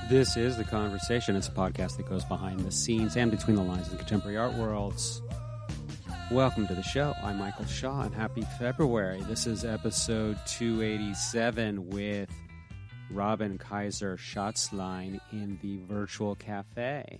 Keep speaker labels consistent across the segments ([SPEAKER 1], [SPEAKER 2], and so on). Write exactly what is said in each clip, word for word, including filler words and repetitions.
[SPEAKER 1] This is The Conversation. It's a podcast that goes behind the scenes and between the lines of the contemporary art worlds. Welcome to the show. I'm Michael Shaw, and happy February. This is episode two eighty-seven with Robin Kaiser Schatzline in the Virtual Cafe.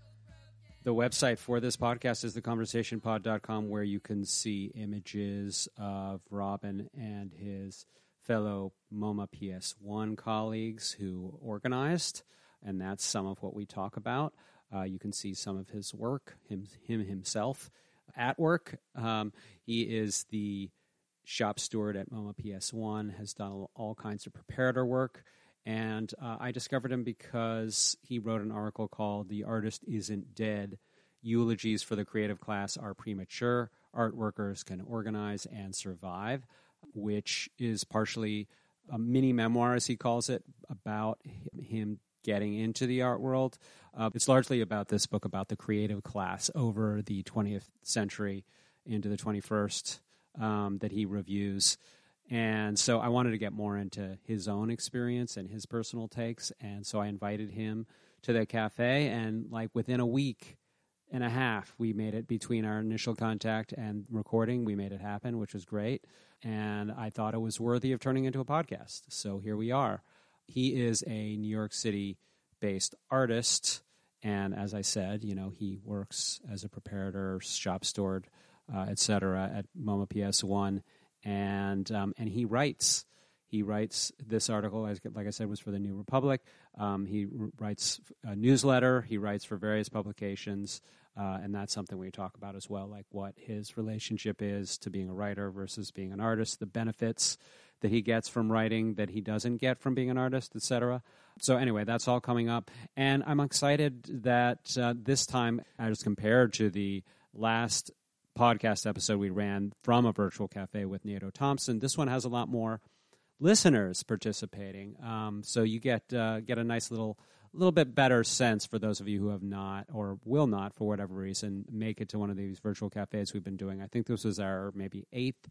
[SPEAKER 1] The website for this podcast is the conversation pod dot com, where you can see images of Robin and his fellow MoMA P S one colleagues who organized, and that's some of what we talk about. Uh, you can see some of his work, him, him himself at work. Um, he is the shop steward at MoMA P S one, has done all, all kinds of preparator work, and uh, I discovered him because he wrote an article called "The Artist Isn't Dead. Eulogies for the Creative Class Are Premature. Art Workers Can Organize and Survive," which is partially a mini memoir, as he calls it, about him getting into the art world. Uh, it's largely about this book about the creative class over the twentieth century into the twenty-first um, that he reviews. And so I wanted to get more into his own experience and his personal takes, and so I invited him to the cafe, and like within a week and a half, we made it between our initial contact and recording. We made it happen, which was great. And I thought it was worthy of turning into a podcast. So here we are. He is a New York City-based artist. And as I said, you know, he works as a preparator, shop steward, uh, et cetera, at MoMA P S one. And, um, and he writes. He writes this article, as like I said, was for the New Republic. Um, he r- writes a newsletter. He writes for various publications, uh, and that's something we talk about as well, like what his relationship is to being a writer versus being an artist, the benefits that he gets from writing that he doesn't get from being an artist, et cetera. So anyway, that's all coming up. And I'm excited that uh, this time, as compared to the last podcast episode we ran from a virtual cafe with Nato Thompson, this one has a lot more listeners participating, um, so you get uh, get a nice little little bit better sense for those of you who have not or will not, for whatever reason, make it to one of these virtual cafes we've been doing. I think this was our maybe eighth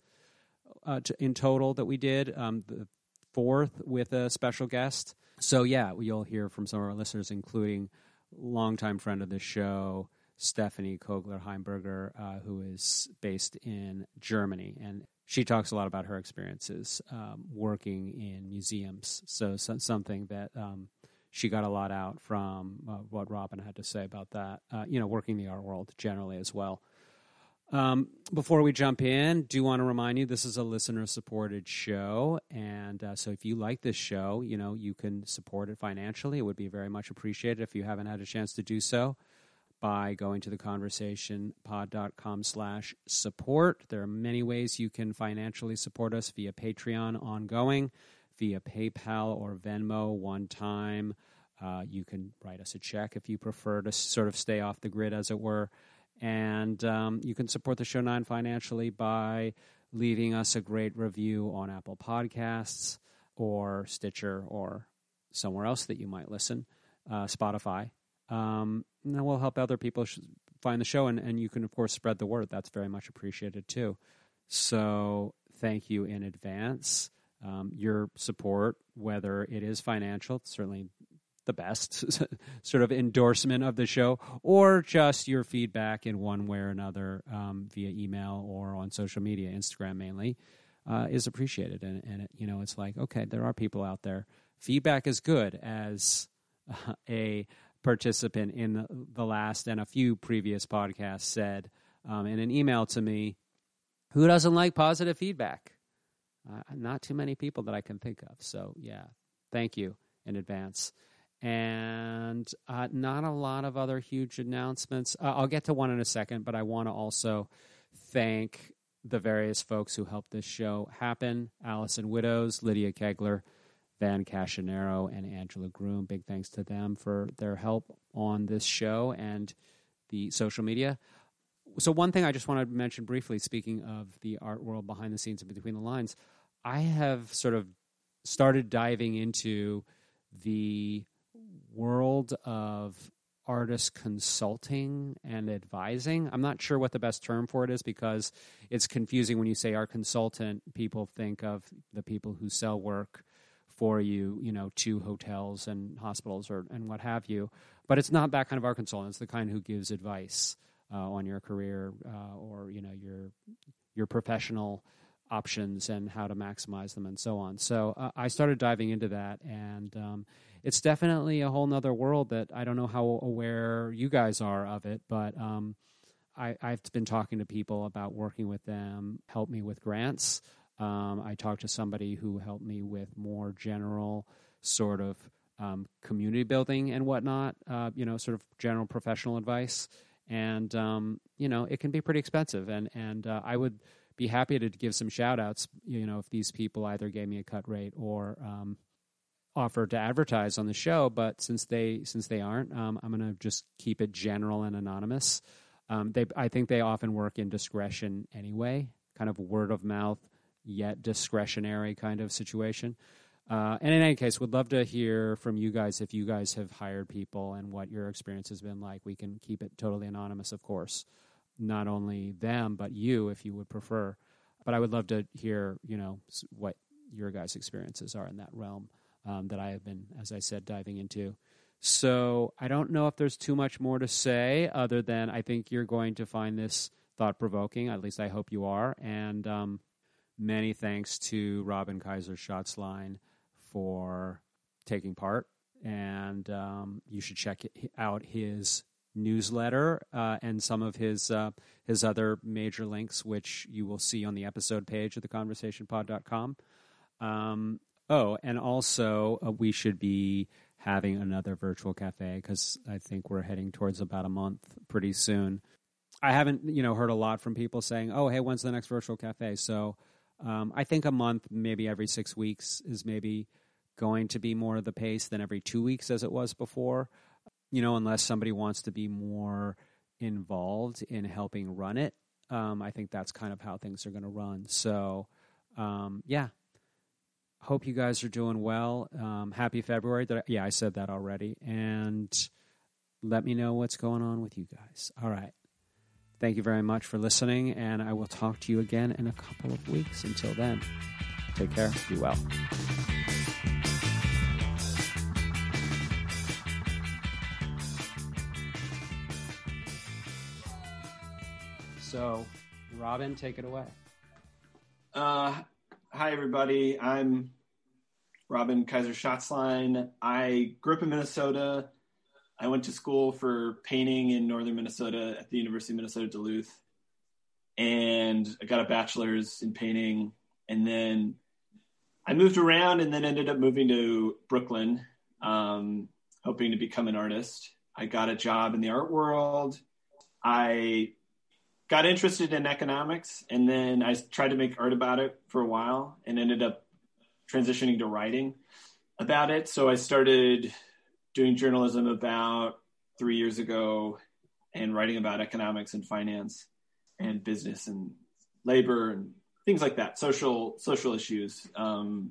[SPEAKER 1] uh, to, in total that we did, um, the fourth with a special guest. So yeah, you'll hear from some of our listeners, including longtime friend of the show, Stephanie Kogler-Heimberger, uh, who is based in Germany, and she talks a lot about her experiences um, working in museums. So, so something that um, she got a lot out from uh, what Robin had to say about that, uh, you know, working the art world generally as well. Um, before we jump in, do want to remind you this is a listener-supported show. And uh, so if you like this show, you know, you can support it financially. It would be very much appreciated if you haven't had a chance to do so, by going to the conversation pod dot com slash support. There are many ways you can financially support us: via Patreon ongoing, via PayPal or Venmo one time. Uh, you can write us a check if you prefer to sort of stay off the grid, as it were. And um, you can support the show non-financially by leaving us a great review on Apple Podcasts or Stitcher or somewhere else that you might listen, uh, Spotify. Um, and that will help other people sh- find the show, and, and you can, of course, spread the word. That's very much appreciated, too. So thank you in advance. Um, your support, whether it is financial, it's certainly the best sort of endorsement of the show, or just your feedback in one way or another um, via email or on social media, Instagram mainly, uh, is appreciated. And, and it, you know, it's like, okay, there are people out there. Feedback is good, as uh, a participant in the last and a few previous podcasts said um, in an email to me, who doesn't like positive feedback? Uh, not too many people that I can think of. So, yeah, thank you in advance. And uh, not a lot of other huge announcements. Uh, I'll get to one in a second, but I want to also thank the various folks who helped this show happen: Allison Widows, Lydia Kegler, Van Cashinero, and Angela Groom. Big thanks to them for their help on this show and the social media. So one thing I just want to mention briefly, speaking of the art world behind the scenes and between the lines, I have sort of started diving into the world of artist consulting and advising. I'm not sure what the best term for it is, because it's confusing when you say art consultant. People think of the people who sell work for you, you know, to hotels and hospitals or and what have you. But it's not that kind of art consultant. It's the kind who gives advice uh, on your career uh, or, you know, your your professional options and how to maximize them and so on. So uh, I started diving into that, and um, it's definitely a whole nother world that I don't know how aware you guys are of it, but um, I, I've been talking to people about working with them, help me with grants. Um, I talked to somebody who helped me with more general sort of um, community building and whatnot, uh, you know, sort of general professional advice. And, um, you know, it can be pretty expensive. And, and uh, I would be happy to give some shout outs, you know, if these people either gave me a cut rate or um, offered to advertise on the show. But since they since they aren't, um, I'm going to just keep it general and anonymous. Um, they, I think they often work in discretion anyway, kind of word of mouth, yet discretionary kind of situation. Uh, and in any case, would love to hear from you guys if you guys have hired people and what your experience has been like. We can keep it totally anonymous, of course. Not only them, but you, if you would prefer. But I would love to hear, you know, what your guys' experiences are in that realm um, that I have been, as I said, diving into. So I don't know if there's too much more to say other than I think you're going to find this thought-provoking. At least I hope you are. And um, many thanks to Robin Kaiser-Schatzline for taking part. And um, you should check out his newsletter uh, and some of his uh, his other major links, which you will see on the episode page of the conversation pod dot com. Um, oh, and also uh, we should be having another virtual cafe because I think we're heading towards about a month pretty soon. I haven't, you know, heard a lot from people saying, oh, hey, when's the next virtual cafe? So um, I think a month, maybe every six weeks is maybe going to be more of the pace than every two weeks as it was before, you know, unless somebody wants to be more involved in helping run it. Um, I think that's kind of how things are going to run. So, um, yeah. Hope you guys are doing well. Um, happy February. Did I, yeah, I said that already. And let me know what's going on with you guys. All right. Thank you very much for listening, and I will talk to you again in a couple of weeks. Until then, take care. Be well. So, Robin, take it away.
[SPEAKER 2] Uh, hi, everybody. I'm Robin Kaiser-Schatzline. I grew up in Minnesota. I went to school for painting in northern Minnesota at the University of Minnesota Duluth. And I got a bachelor's in painting. And then I moved around and then ended up moving to Brooklyn, um, hoping to become an artist. I got a job in the art world. I got interested in economics, and then I tried to make art about it for a while and ended up transitioning to writing about it. So I started doing journalism about three years ago and writing about economics and finance and business and labor and things like that, social social issues. Um,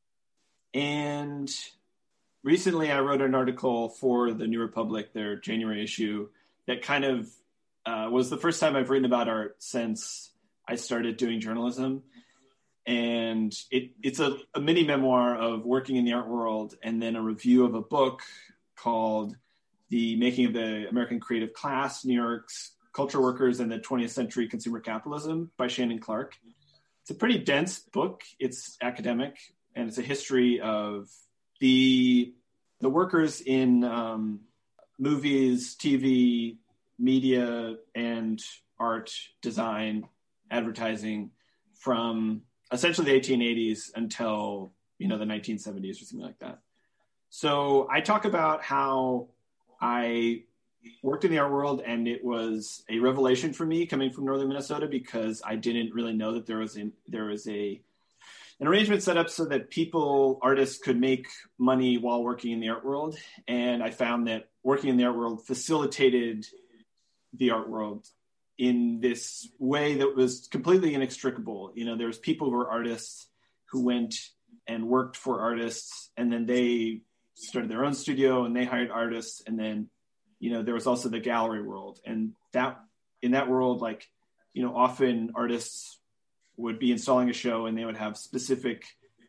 [SPEAKER 2] and recently I wrote an article for the New Republic, their January issue, that kind of uh, was the first time I've written about art since I started doing journalism. And it, it's a, a mini memoir of working in the art world and then a review of a book called The Making of the American Creative Class, New York's Culture Workers and the twentieth Century Consumer Capitalism by Shannon Clark. It's a pretty dense book. It's academic, and it's a history of the, the workers in um, movies, T V, media, and art, design, advertising from essentially the eighteen eighties until, you know, the nineteen seventies or something like that. So I talk about how I worked in the art world, and it was a revelation for me coming from northern Minnesota because I didn't really know that there was a, there was a an arrangement set up so that people, artists, could make money while working in the art world. And I found that working in the art world facilitated the art world in this way that was completely inextricable. You know, there was people who were artists who went and worked for artists, and then they started their own studio and they hired artists. And then, you know, there was also the gallery world. And that in that world, like, you know, often artists would be installing a show and they would have specific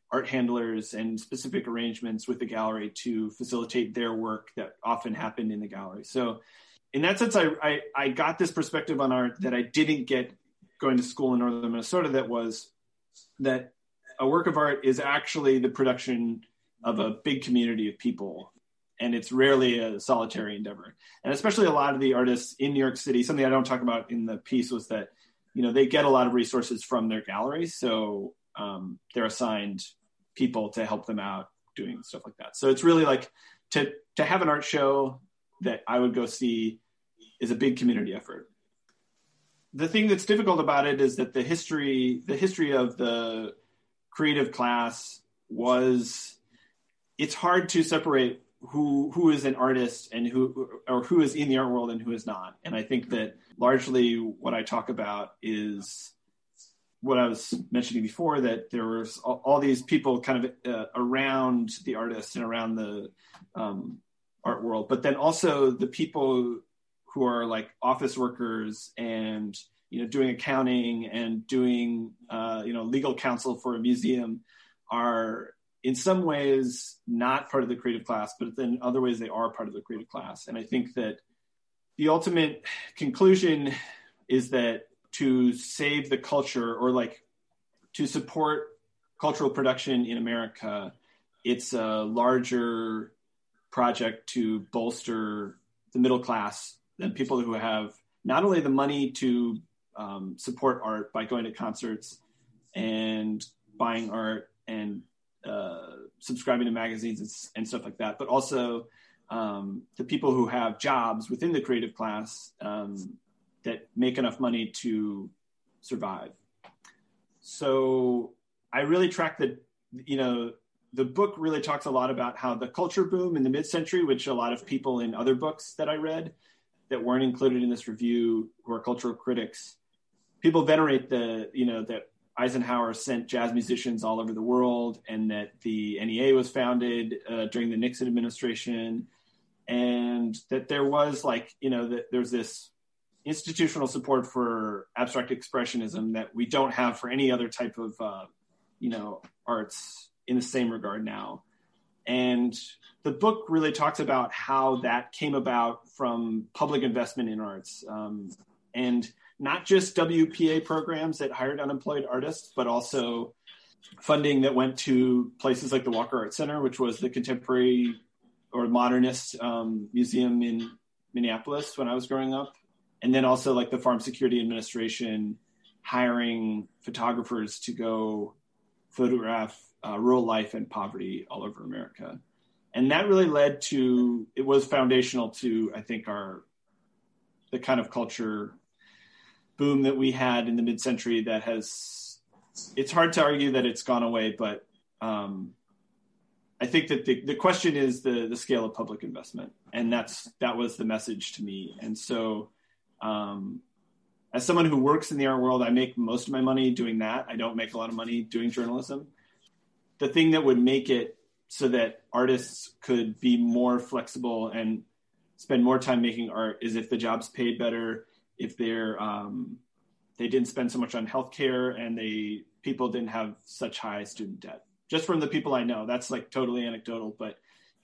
[SPEAKER 2] art handlers and specific arrangements with the gallery to facilitate their work that often happened in the gallery. So in that sense, I, I, I got this perspective on art that I didn't get going to school in northern Minnesota, that was that a work of art is actually the production of a big community of people. And it's rarely a solitary endeavor. And especially a lot of the artists in New York City, something I don't talk about in the piece was that, you know, they get a lot of resources from their galleries. So um, they're assigned people to help them out doing stuff like that. So it's really like to, to have an art show that I would go see is a big community effort. The thing that's difficult about it is that the history, the history of the creative class was, it's hard to separate who who is an artist and who, or who is in the art world and who is not. And I think that largely what I talk about is what I was mentioning before, that there was all, all these people kind of uh, around the artist and around the um, art world, but then also the people who are like office workers and, you know, doing accounting and doing, uh, you know, legal counsel for a museum are in some ways not part of the creative class, but then in other ways they are part of the creative class. And I think that the ultimate conclusion is that to save the culture, or like to support cultural production in America, it's a larger project to bolster the middle class than people who have not only the money to um, support art by going to concerts and buying art and uh, subscribing to magazines and, and stuff like that, but also um, the people who have jobs within the creative class um, that make enough money to survive. So I really track the, you know, the book really talks a lot about how the culture boom in the mid-century, which a lot of people in other books that I read that weren't included in this review, who are cultural critics, people venerate the, you know, that Eisenhower sent jazz musicians all over the world, and that the N E A was founded uh, during the Nixon administration, and that there was like, you know, that there's this institutional support for abstract expressionism that we don't have for any other type of, uh, you know, arts in the same regard now. And the book really talks about how that came about from public investment in arts, um, and not just W P A programs that hired unemployed artists, but also funding that went to places like the Walker Art Center, which was the contemporary or modernist um, museum in Minneapolis when I was growing up. And then also like the Farm Security Administration hiring photographers to go photograph uh, rural life and poverty all over America. And that really led to, it was foundational to, I think, our, the kind of culture boom that we had in the mid-century that has, it's hard to argue that it's gone away, but um, I think that the, the question is the, the scale of public investment. And that's, that was the message to me. And so um, as someone who works in the art world, I make most of my money doing that. I don't make a lot of money doing journalism. The thing that would make it so that artists could be more flexible and spend more time making art is if the job's paid better, if they're um, they didn't spend so much on healthcare, and they people didn't have such high student debt. Just from the people I know, that's like totally anecdotal, but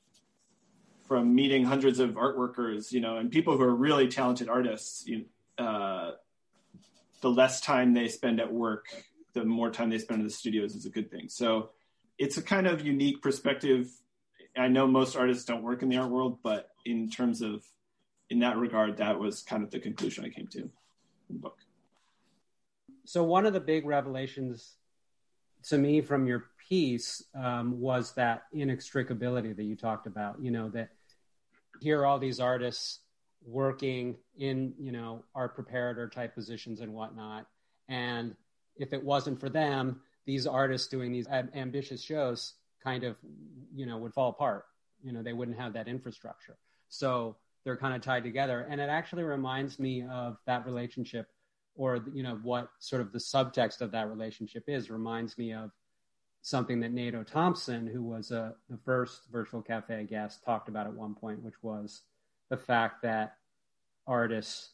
[SPEAKER 2] from meeting hundreds of art workers, you know, and people who are really talented artists, you, uh, the less time they spend at work, the more time they spend in the studios is a good thing. So it's a kind of unique perspective. I know most artists don't work in the art world, but in terms of, in that regard, that was kind of the conclusion I came to in the book.
[SPEAKER 1] So one of the big revelations to me from your piece um, was that inextricability that you talked about, you know, that here are all these artists working in, you know, art preparator type positions and whatnot. And if it wasn't for them, these artists doing these ab- ambitious shows kind of, you know, would fall apart. You know, they wouldn't have that infrastructure. So they're kind of tied together. And it actually reminds me of that relationship, or, you know, what sort of the subtext of that relationship is, reminds me of something that Nato Thompson, who was a, the first Virtual Cafe guest, talked about at one point, which was the fact that artists,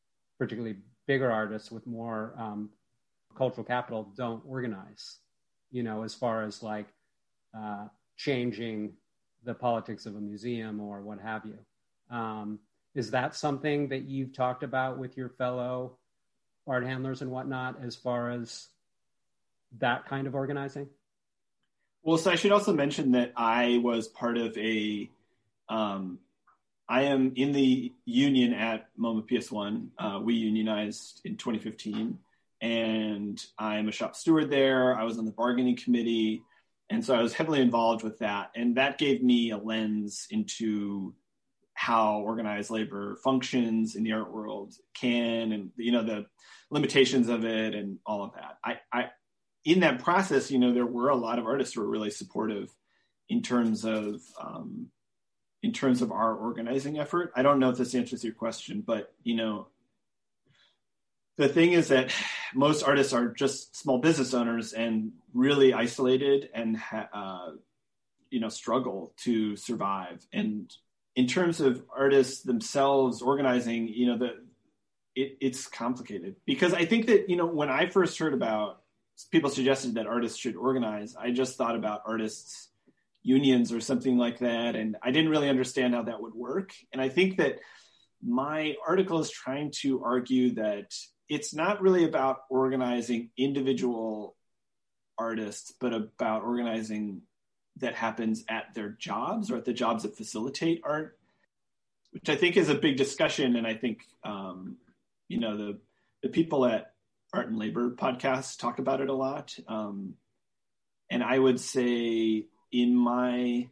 [SPEAKER 1] particularly bigger artists with more um, cultural capital, don't organize. you know, as far as like uh, changing the politics of a museum or what have you. Um, is that something that you've talked about with your fellow art handlers and whatnot, as far as that kind of organizing?
[SPEAKER 2] Well, so I should also mention that I was part of a, um, I am in the union at MoMA P S one. Uh, we unionized in twenty fifteen, and I'm a shop steward there. I was on the bargaining committee, and so I was heavily involved with that. And that gave me a lens into how organized labor functions in the art world can, and, you know, the limitations of it and all of that. I, I, in that process, you know, there were a lot of artists who were really supportive in terms of, um, in terms of our organizing effort. I don't know if this answers your question, but, you know, the thing is that most artists are just small business owners and really isolated and, ha- uh, you know, struggle to survive. And in terms of artists themselves organizing, you know, the, it, it's complicated, because I think that, you know, when I first heard about, people suggested that artists should organize, I just thought about artists' unions or something like that. And I didn't really understand how that would work. And I think that my article is trying to argue that it's not really about organizing individual artists, but about organizing that happens at their jobs or at the jobs that facilitate art, which I think is a big discussion. And I think, um, you know, the, the people at Art and Labor podcast talk about it a lot. Um, and I would say in my,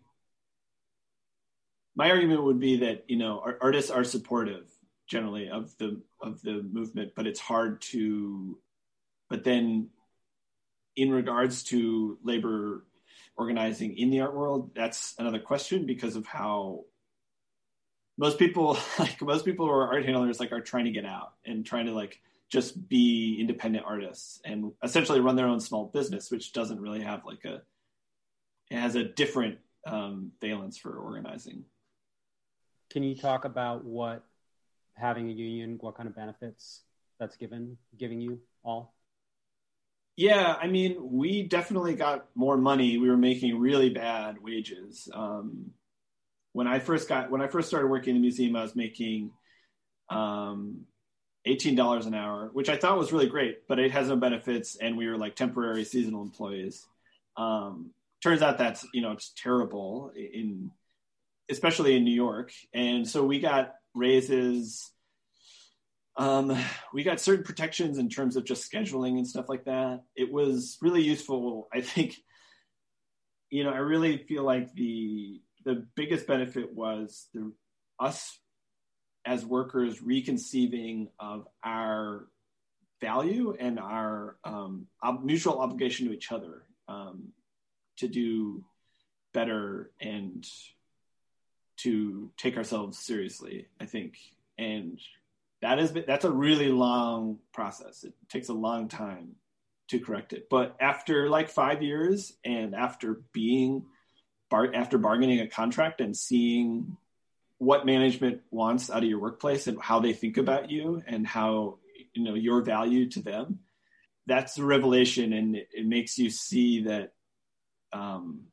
[SPEAKER 2] my argument would be that, you know, artists are supportive generally of the, of the movement, but it's hard to, but then in regards to labor organizing in the art world, that's another question, because of how most people, like most people who are art handlers, like are trying to get out and trying to like just be independent artists and essentially run their own small business, which doesn't really have like a, it has a different um, valence for organizing.
[SPEAKER 1] Can you talk about what having a union, what kind of benefits that's given, giving you all?
[SPEAKER 2] Yeah, I mean, we definitely got more money. We were making really bad wages. Um, when I first got, when I first started working in the museum, I was making um, eighteen dollars an hour, which I thought was really great, but it has no benefits. And we were like temporary seasonal employees. Um, turns out that's, you know, it's terrible in, especially in New York. And so we got raises. Um, we got certain protections in terms of just scheduling and stuff like that. It was really useful. I think, you know, I really feel like the, the biggest benefit was the, us as workers reconceiving of our value and our um, ob- mutual obligation to each other um, to do better and to take ourselves seriously, I think. And that is, that's a really long process. It takes a long time to correct it. But after like five years and after being, bar- after bargaining a contract and seeing what management wants out of your workplace and how they think about you and how, you know, your value to them, that's a revelation. And it, it makes you see that, um,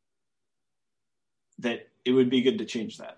[SPEAKER 2] that it would be good to change that.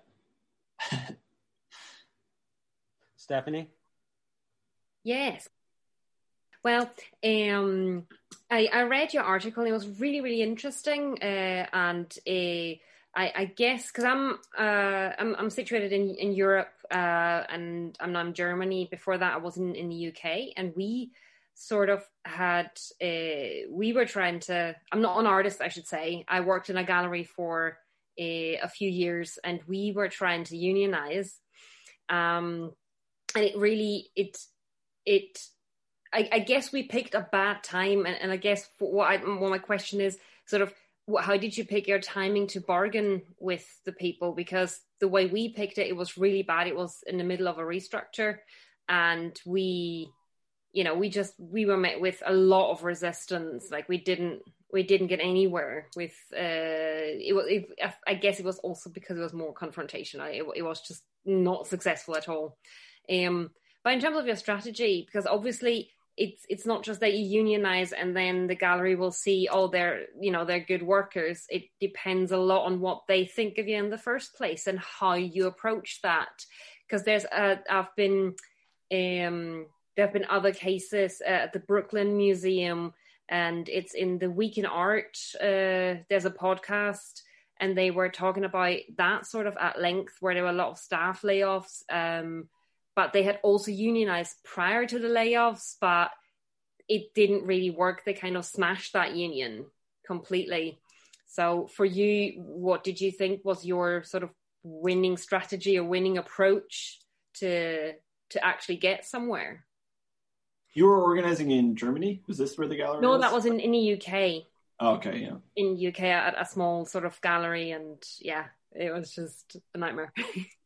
[SPEAKER 1] Stephanie?
[SPEAKER 3] Yes. Well, um, I, I read your article and it was really, really interesting. Uh, and uh, I, I guess because I'm, uh, I'm I'm situated in, in Europe uh, and I'm now in Germany. Before that, I was in, in the U K, and we sort of had, uh, we were trying to, I'm not an artist, I should say. I worked in a gallery for a, a few years, and we were trying to unionize. Um, and it really, it, it, I, I guess we picked a bad time. And, and I guess for what, I, what my question is sort of, what, how did you pick your timing to bargain with the people? Because the way we picked it, it was really bad. It was in the middle of a restructure, and we, you know, we just, we were met with a lot of resistance. Like we didn't, we didn't get anywhere with, uh, it was, it, I guess it was also because it was more confrontational. It, it was just not successful at all. Um, but in terms of your strategy, because obviously it's it's not just that you unionize and then the gallery will see, oh, they're, you know, they're good workers. It depends a lot on what they think of you in the first place and how you approach that. Because there's a, I've been, um, there have been other cases uh, at the Brooklyn Museum, and it's in the Week in Art. Uh, there's a podcast, and they were talking about that sort of at length, where there were a lot of staff layoffs. Um, but they had also unionized prior to the layoffs, but it didn't really work. They kind of smashed that union completely. So for you, what did you think was your sort of winning strategy or winning approach to to actually get somewhere?
[SPEAKER 2] You were organizing in Germany? Was this where the gallery
[SPEAKER 3] no,
[SPEAKER 2] was?
[SPEAKER 3] No, that was in, in the U K.
[SPEAKER 2] Oh, okay, yeah.
[SPEAKER 3] In U K at a small sort of gallery, and yeah, it was just a nightmare.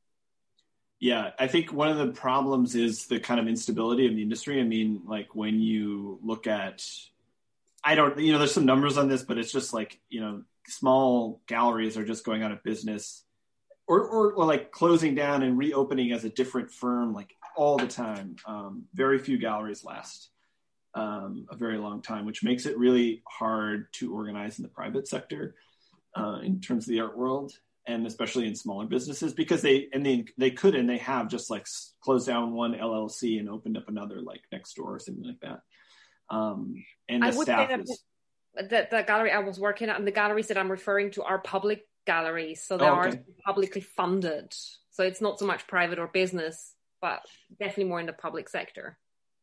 [SPEAKER 2] Yeah, I think one of the problems is the kind of instability of the industry. I mean, like when you look at, I don't, you know, there's some numbers on this, but it's just like, you know, small galleries are just going out of business or, or, or like closing down and reopening as a different firm, like all the time. Um, very few galleries last um, a very long time, which makes it really hard to organize in the private sector uh, in terms of the art world. And especially in smaller businesses, because they and they they could and they have just like closed down one L L C and opened up another like next door or something like that. Um, and the
[SPEAKER 3] I would
[SPEAKER 2] staff
[SPEAKER 3] say that
[SPEAKER 2] is
[SPEAKER 3] the, the gallery I was working at, and the galleries that I'm referring to are public galleries, so they
[SPEAKER 2] oh,
[SPEAKER 3] are
[SPEAKER 2] okay.
[SPEAKER 3] publicly funded. So it's not so much private or business, but definitely more in the public sector.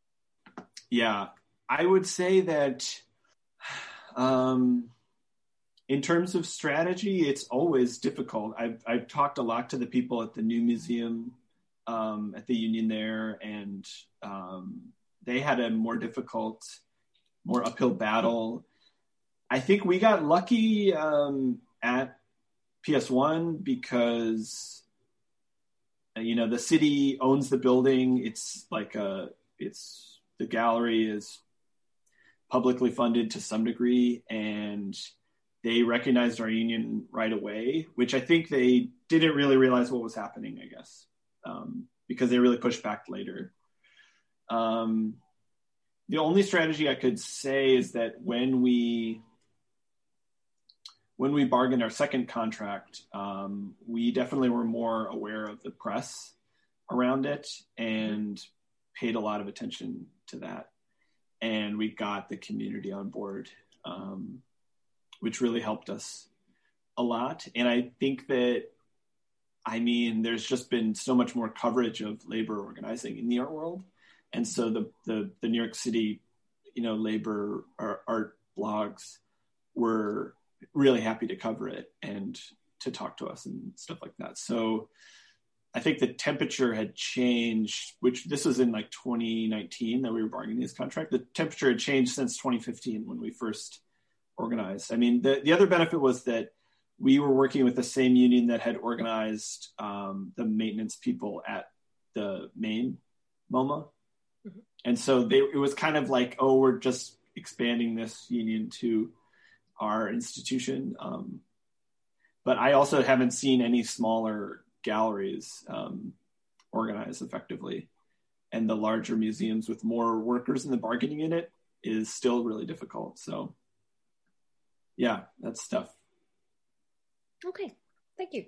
[SPEAKER 2] Yeah, I would say that. Um, In terms of strategy, it's always difficult. I've, I've talked a lot to the people at the new museum, um, at the union there, and um, they had a more difficult, more uphill battle. I think we got lucky um, at P S one because, you know, the city owns the building. It's like a, it's, the gallery is publicly funded to some degree, and they recognized our union right away, which I think they didn't really realize what was happening, I guess, um, because they really pushed back later. Um, the only strategy I could say is that when we when we bargained our second contract, um, we definitely were more aware of the press around it and paid a lot of attention to that. And we got the community on board, um, which really helped us a lot. And I think that, I mean, there's just been so much more coverage of labor organizing in the art world. And so the the, the New York City, you know, labor or art blogs were really happy to cover it and to talk to us and stuff like that. So I think the temperature had changed, which this was in like twenty nineteen that we were bargaining this contract. The temperature had changed since twenty fifteen when we first organized. I mean, the, the other benefit was that we were working with the same union that had organized um, the maintenance people at the main MoMA. Mm-hmm. And so they, it was kind of like, oh, we're just expanding this union to our institution. Um, but I also haven't seen any smaller galleries um, organized effectively. And the larger museums with more workers in the bargaining unit is still really difficult. So yeah, that's tough.
[SPEAKER 3] Okay, thank you.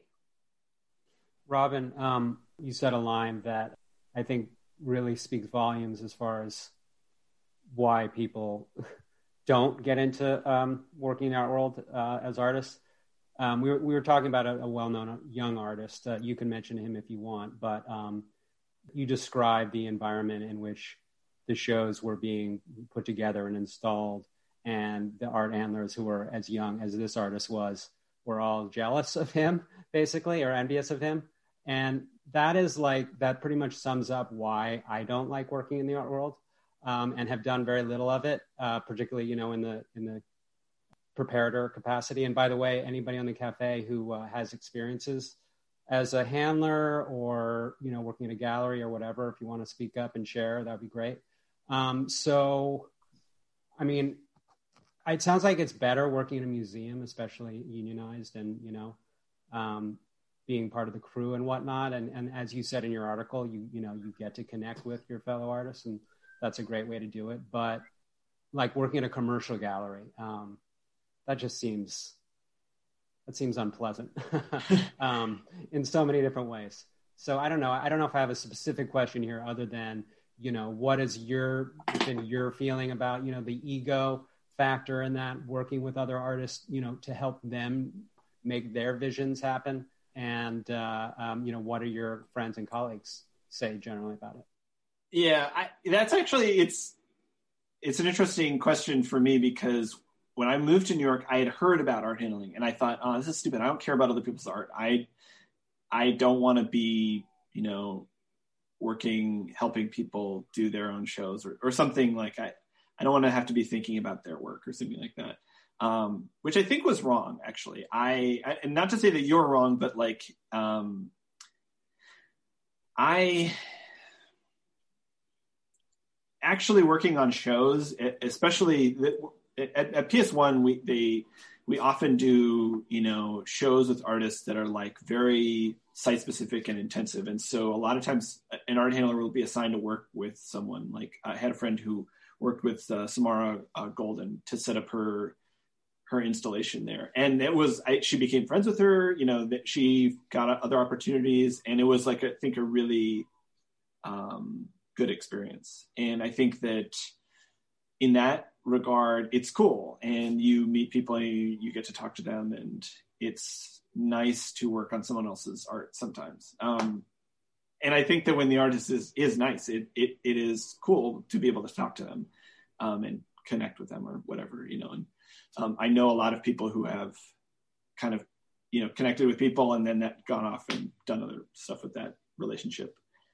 [SPEAKER 1] Robin, um, you said a line that I think really speaks volumes as far as why people don't get into um, working in our world uh, as artists. Um, we, were, we were talking about a, a well-known young artist. Uh, you can mention him if you want, but um, you described the environment in which the shows were being put together and installed, and the art handlers who were as young as this artist was were all jealous of him, basically, or envious of him. And that is like, that pretty much sums up why I don't like working in the art world um, and have done very little of it, uh, particularly, you know, in the in the preparator capacity. And by the way, anybody on the cafe who uh, has experiences as a handler or, you know, working in a gallery or whatever, if you want to speak up and share, that'd be great. Um, so, I mean, it sounds like it's better working in a museum, especially unionized and, you know, um, being part of the crew and whatnot. And, and as you said in your article, you, you know, you get to connect with your fellow artists and that's a great way to do it. But like working at a commercial gallery, um, that just seems, that seems unpleasant um, in so many different ways. So I don't know. I don't know if I have a specific question here other than, you know, what is your, been your feeling about, you know, the ego factor in that, working with other artists, you know, to help them make their visions happen? And, uh, um, you know, what are your friends and colleagues say generally about it?
[SPEAKER 2] Yeah, I, that's actually, it's, it's an interesting question for me, because when I moved to New York, I had heard about art handling and I thought, oh, this is stupid. I don't care about other people's art. I, I don't want to be, you know, working, helping people do their own shows or, or something like I, I don't want to have to be thinking about their work or something like that. Um, which I think was wrong, actually. I, I, and not to say that you're wrong, but like, um, I actually working on shows, especially at, at P S one, we, they, we often do, you know, shows with artists that are like very site specific and intensive. And so a lot of times an art handler will be assigned to work with someone. Like I had a friend who worked with uh, Samara uh, Golden to set up her, her installation there. And it was, I, she became friends with her, you know, that she got other opportunities, and it was like, I think a really um, good experience. And I think that in that regard, it's cool, and you meet people and you, you get to talk to them, and it's nice to work on someone else's art sometimes. Um, and I think that when the artist is, is nice, it, it, it is cool to be able to talk to them um, and connect with them or whatever, you know. And um, I know a lot of people who have kind of, you know, connected with people and then that gone off and done other stuff with that relationship.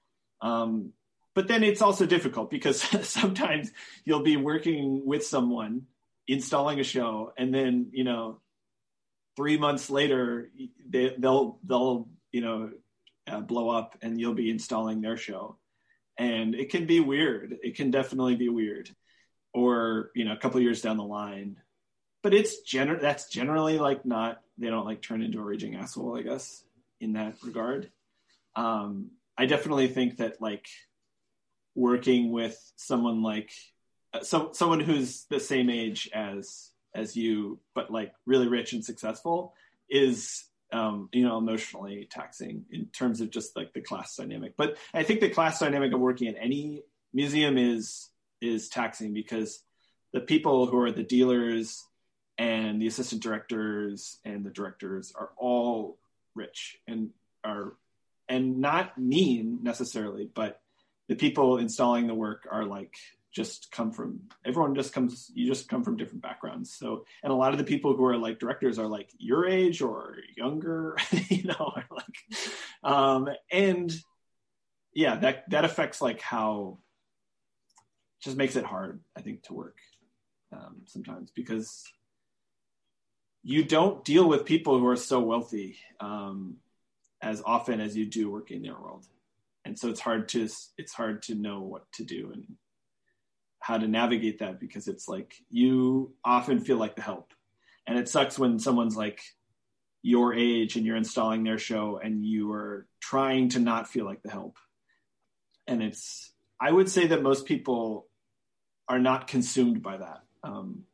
[SPEAKER 2] Um, But then it's also difficult because sometimes you'll be working with someone, installing a show, and then, you know, three months later, they, they'll, they'll, you know, uh, blow up and you'll be installing their show. And it can be weird. It can definitely be weird. Or, you know, a couple of years down the line. But it's gener- that's generally like not, they don't like turn into a raging asshole, I guess, in that regard. Um, I definitely think that like, working with someone like uh, so, someone who's the same age as as you, but like really rich and successful, is um, you know, emotionally taxing in terms of just like the class dynamic. But I think the class dynamic of working at any museum is is taxing, because the people who are the dealers and the assistant directors and the directors are all rich and are and not mean necessarily, but the people installing the work are like, just come from, everyone just comes, you just come from different backgrounds. So, and a lot of the people who are like directors are like your age or younger, you know, like, um, and yeah, that, that affects like how, just makes it hard, I think, to work um, sometimes, because you don't deal with people who are so wealthy um, as often as you do working in their world. And so it's hard to, it's hard to know what to do and how to navigate that, because it's like, you often feel like the help. And it sucks when someone's like your age and you're installing their show and you are trying to not feel like the help. And it's, I would say that most people are not consumed by that. Um,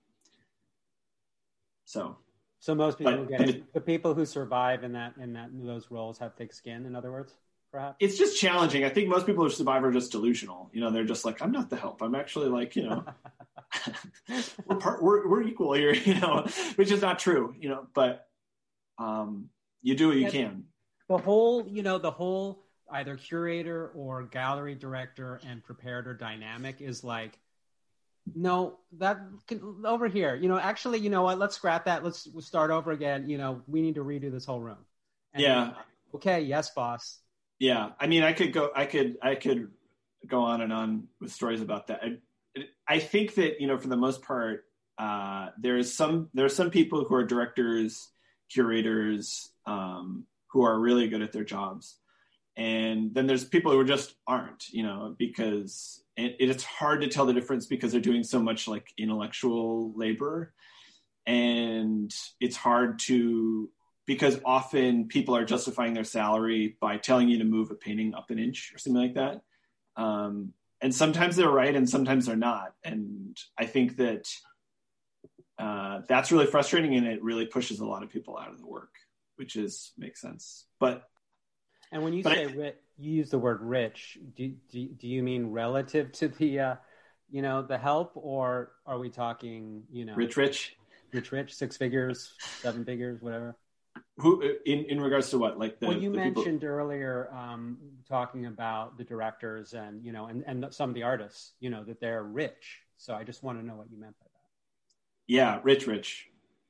[SPEAKER 2] so,
[SPEAKER 1] so most people
[SPEAKER 2] but,
[SPEAKER 1] get
[SPEAKER 2] but
[SPEAKER 1] it. it. The people who survive in that, in that, in those roles have thick skin, in other words. Perhaps. It's
[SPEAKER 2] just challenging. I think most people who survive are just delusional. You know, they're just like, I'm not the help. I'm actually like, you know, we're, part, we're we're equal here. You know, which is not true. You know, but um, you do what you yeah, can.
[SPEAKER 1] The whole, you know, the whole either curator or gallery director and preparator dynamic is like, no, that over here. You know, actually, you know what? Let's scrap that. Let's start over again. You know, we need to redo this whole room. And
[SPEAKER 2] yeah.
[SPEAKER 1] Okay. Yes, boss.
[SPEAKER 2] Yeah, I mean, I could go, I could, I could go on and on with stories about that. I, I think that, you know, for the most part, uh, there's some, there are some people who are directors, curators, um, who are really good at their jobs, and then there's people who just aren't, you know, because it, it's hard to tell the difference because they're doing so much like intellectual labor, and it's hard to. Because often people are justifying their salary by telling you to move a painting up an inch or something like that. Um, and sometimes they're right and sometimes they're not. And I think that uh, that's really frustrating, and it really pushes a lot of people out of the work, which is makes sense. But
[SPEAKER 1] and when you
[SPEAKER 2] but
[SPEAKER 1] say
[SPEAKER 2] I,
[SPEAKER 1] ri- you use the word rich, do, do do you mean relative to the uh, you know the help, or are we talking you know
[SPEAKER 2] rich rich
[SPEAKER 1] rich rich six figures, seven figures, whatever?
[SPEAKER 2] Who in, in regards to what? Like the
[SPEAKER 1] well, you
[SPEAKER 2] the
[SPEAKER 1] mentioned
[SPEAKER 2] people...
[SPEAKER 1] earlier um, talking about the directors and you know and, and some of the artists, you know that they're rich. So I just want to know what you meant by that.
[SPEAKER 2] Yeah, rich, rich.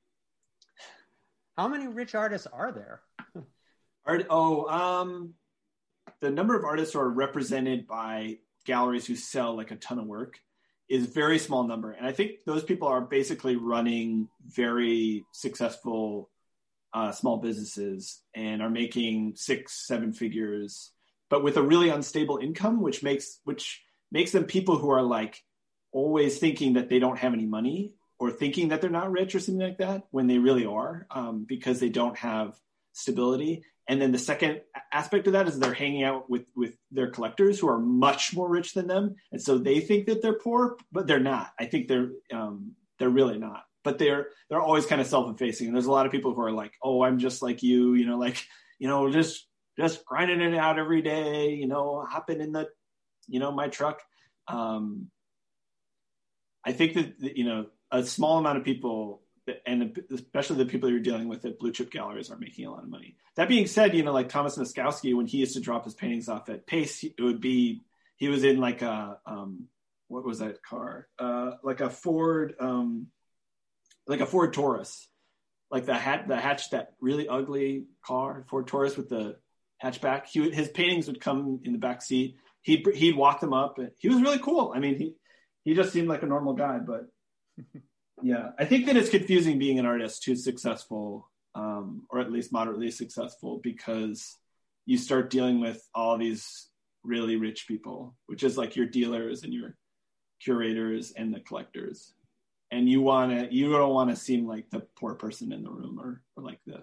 [SPEAKER 1] How many rich artists are there?
[SPEAKER 2] Art, oh, um, the number of artists who are represented by galleries who sell like a ton of work is a very small number, and I think those people are basically running very successful Uh, small businesses and are making six, seven figures, but with a really unstable income, which makes which makes them people who are like always thinking that they don't have any money or thinking that they're not rich or something like that when they really are, um, because they don't have stability. And then the second aspect of that is they're hanging out with with their collectors who are much more rich than them, and so they think that they're poor, but they're not. I think they're um, they're really not. But they're they're always kind of self-effacing, and there's a lot of people who are like, "Oh, I'm just like you, you know, like you know, just just grinding it out every day, you know, hopping in the, you know, my truck." Um, I think that you know a small amount of people, and especially the people you're dealing with at blue chip galleries, are making a lot of money. That being said, you know, like Thomas Noskowski, when he used to drop his paintings off at Pace, it would be he was in like a um, what was that car? Uh, like a Ford. Um, Like a Ford Taurus, like the hat, the hatch, that really ugly car, Ford Taurus with the hatchback. He would, his paintings would come in the back seat. He'd he'd walk them up. He was really cool. I mean, he he just seemed like a normal guy. But yeah, I think that it's confusing being an artist who's successful, um, or at least moderately successful, because you start dealing with all these really rich people, which is like your dealers and your curators and the collectors. And you want to, you don't want to seem like the poor person in the room, or, or like the,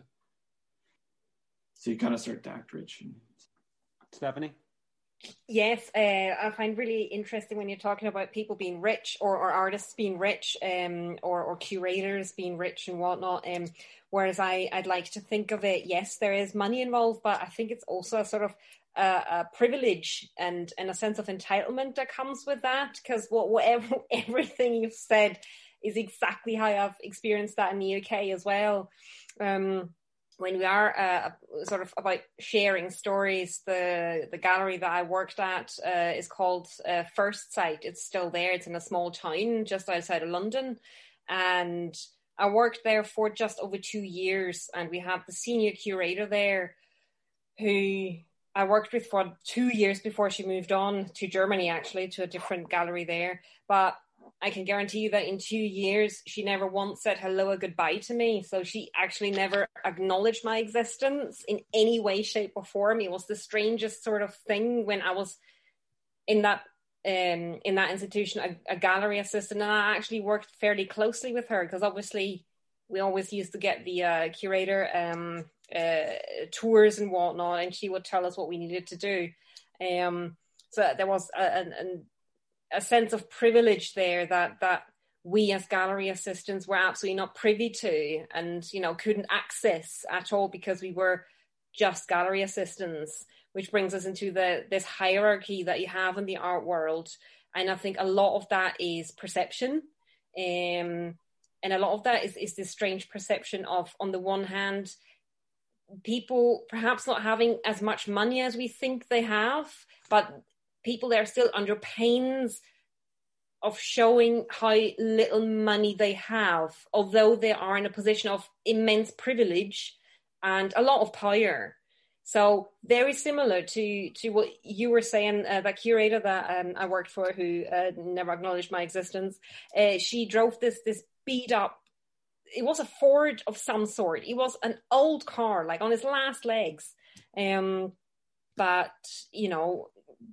[SPEAKER 2] so you kind of start to act rich.
[SPEAKER 1] Stephanie?
[SPEAKER 3] Yes, uh, I find really interesting when you're talking about people being rich, or, or artists being rich, um, or, or curators being rich and whatnot. Um, whereas I, I'd like to think of it, yes, there is money involved, but I think it's also a sort of uh, a privilege and, and a sense of entitlement that comes with that. Because what, whatever, everything you've said is exactly how I've experienced that in the U K as well. Um, when we are uh, sort of about sharing stories, the the gallery that I worked at uh, is called uh, First Sight. It's still there. It's in a small town just outside of London. And I worked there for just over two years. And we had the senior curator there who I worked with for two years before she moved on to Germany, actually, to a different gallery there. But I can guarantee you that in two years, she never once said hello or goodbye to me. So she actually never acknowledged my existence in any way, shape or form. It was the strangest sort of thing when I was in that um, in that institution, a, a gallery assistant, and I actually worked fairly closely with her because obviously we always used to get the uh, curator um, uh, tours and whatnot, and she would tell us what we needed to do. Um, so there was a, a, a sense of privilege there that that we as gallery assistants were absolutely not privy to, and you know couldn't access at all because we were just gallery assistants, which brings us into the this hierarchy that you have in the art world. And I think a lot of that is perception, um, and a lot of that is, is this strange perception of, on the one hand, people perhaps not having as much money as we think they have, but people that are still under pains of showing how little money they have, although they are in a position of immense privilege and a lot of power. So very similar to, to what you were saying, uh, that curator that um, I worked for who uh, never acknowledged my existence, uh, she drove this this beat up, it was a Ford of some sort. It was an old car, like on its last legs. Um, but, you know,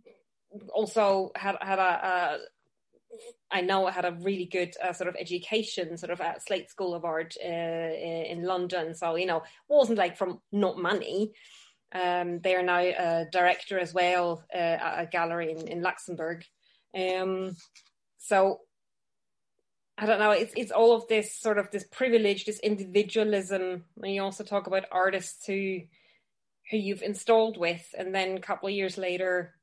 [SPEAKER 3] also had had a, a I know I had a really good uh, sort of education, sort of at Slate School of Art uh, in London. So, you know, wasn't like from not money. Um, they are now a director as well uh, at a gallery in, in Luxembourg. Um, so I don't know. It's it's all of this sort of this privilege, this individualism. And you also talk about artists who who you've installed with, and then a couple of years later,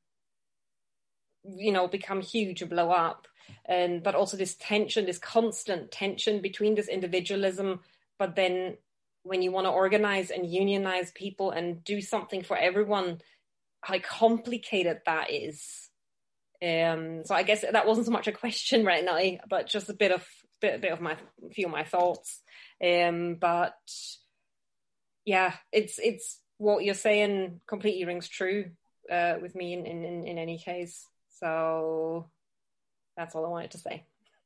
[SPEAKER 3] you know, become huge and blow up. And but also this tension, this constant tension between this individualism, but then when you want to organize and unionize people and do something for everyone, how complicated that is. Um, so I guess that wasn't so much a question right now, but just a bit of bit, bit of my few of my thoughts. Um, but yeah, it's it's what you're saying completely rings true uh, with me in, in in any case. So that's all I wanted to say.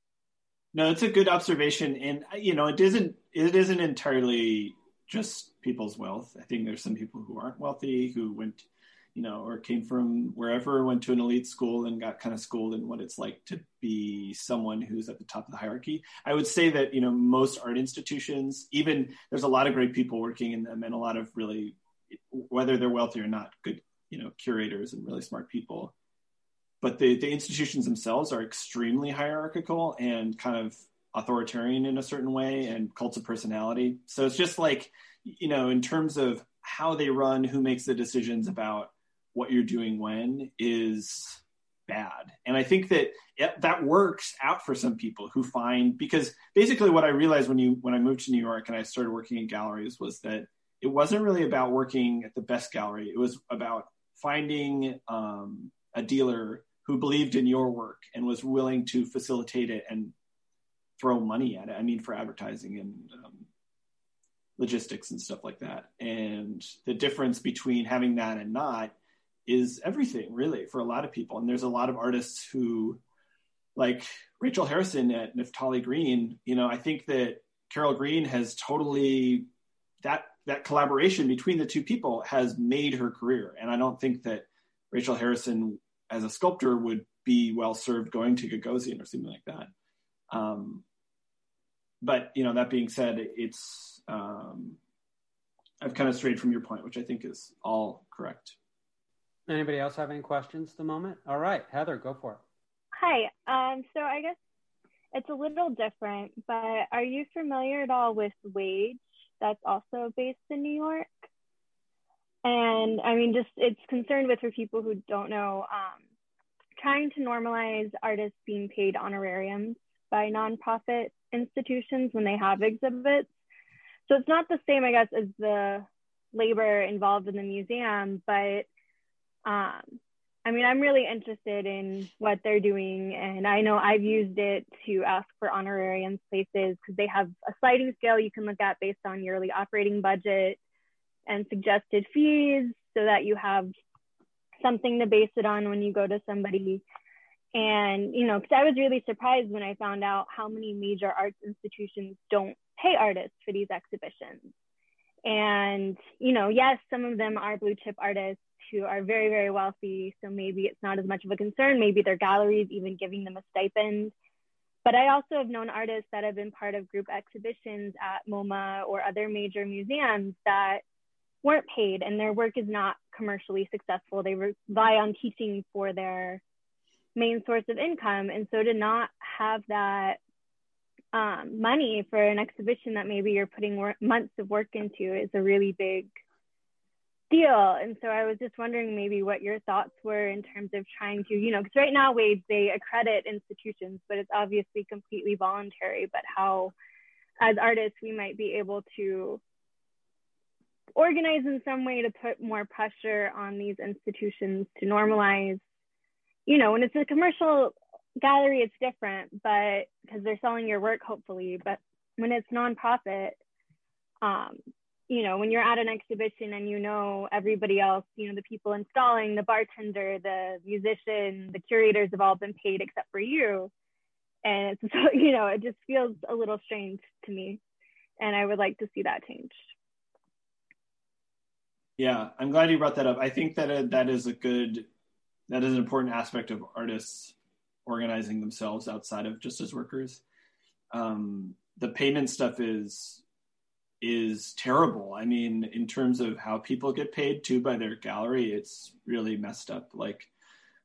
[SPEAKER 2] No, it's a good observation, and you know, it isn't it isn't entirely just people's wealth. I think there's some people who aren't wealthy who went, you know, or came from wherever, went to an elite school and got kind of schooled in what it's like to be someone who's at the top of the hierarchy. I would say that, you know, most art institutions, even there's a lot of great people working in them and a lot of really, whether they're wealthy or not, good, you know, curators and really smart people. But the, the institutions themselves are extremely hierarchical and kind of authoritarian in a certain way and cults of personality. So it's just like, you know, in terms of how they run, who makes the decisions about what you're doing when is bad. And I think that it, that works out for some people who find, because basically what I realized when you when I moved to New York and I started working in galleries was that it wasn't really about working at the best gallery. It was about finding um, a dealer who believed in your work and was willing to facilitate it and throw money at it. I mean, for advertising and um, logistics and stuff like that. And the difference between having that and not is everything, really, for a lot of people. And there's a lot of artists who, like Rachel Harrison at Naftali Green, you know, I think that Carol Green has totally, that that collaboration between the two people has made her career. And I don't think that Rachel Harrison as a sculptor would be well served going to Gagosian or something like that. Um, but, you know, that being said, it's, um, I've kind of strayed from your point, which I think is all correct.
[SPEAKER 1] Anybody else have any questions at the moment? All right, Heather, go for it.
[SPEAKER 4] Hi. Um, so I guess it's a little different, but are you familiar at all with Wage? That's also based in New York. And I mean, just it's concerned with, for people who don't know, um, trying to normalize artists being paid honorariums by nonprofit institutions when they have exhibits. So it's not the same, I guess, as the labor involved in the museum, but um, I mean, I'm really interested in what they're doing. And I know I've used it to ask for honorariums places because they have a sliding scale you can look at based on yearly operating budget and suggested fees so that you have something to base it on when you go to somebody. And, you know, because I was really surprised when I found out how many major arts institutions don't pay artists for these exhibitions. And, you know, yes, some of them are blue chip artists who are very, very wealthy. So maybe it's not as much of a concern. Maybe their galleries even giving them a stipend. But I also have known artists that have been part of group exhibitions at MoMA or other major museums that weren't paid and their work is not commercially successful. They rely on teaching for their main source of income. And so to not have that um, money for an exhibition that maybe you're putting work, months of work into is a really big deal. And so I was just wondering maybe what your thoughts were in terms of trying to, you know, because right now, Wade, they accredit institutions, but it's obviously completely voluntary, but how as artists, we might be able to organize in some way to put more pressure on these institutions to normalize, you know, when it's a commercial gallery, it's different, but because they're selling your work, hopefully, but when it's nonprofit, um, you know, when you're at an exhibition and you know everybody else, you know, the people installing, the bartender, the musician, the curators have all been paid except for you. And it's, you know, it just feels a little strange to me. And I would like to see that changed.
[SPEAKER 2] Yeah, I'm glad you brought that up. I think that uh, that is a good, that is an important aspect of artists organizing themselves outside of just as workers. Um, the payment stuff is is terrible. I mean, in terms of how people get paid too by their gallery, it's really messed up. Like,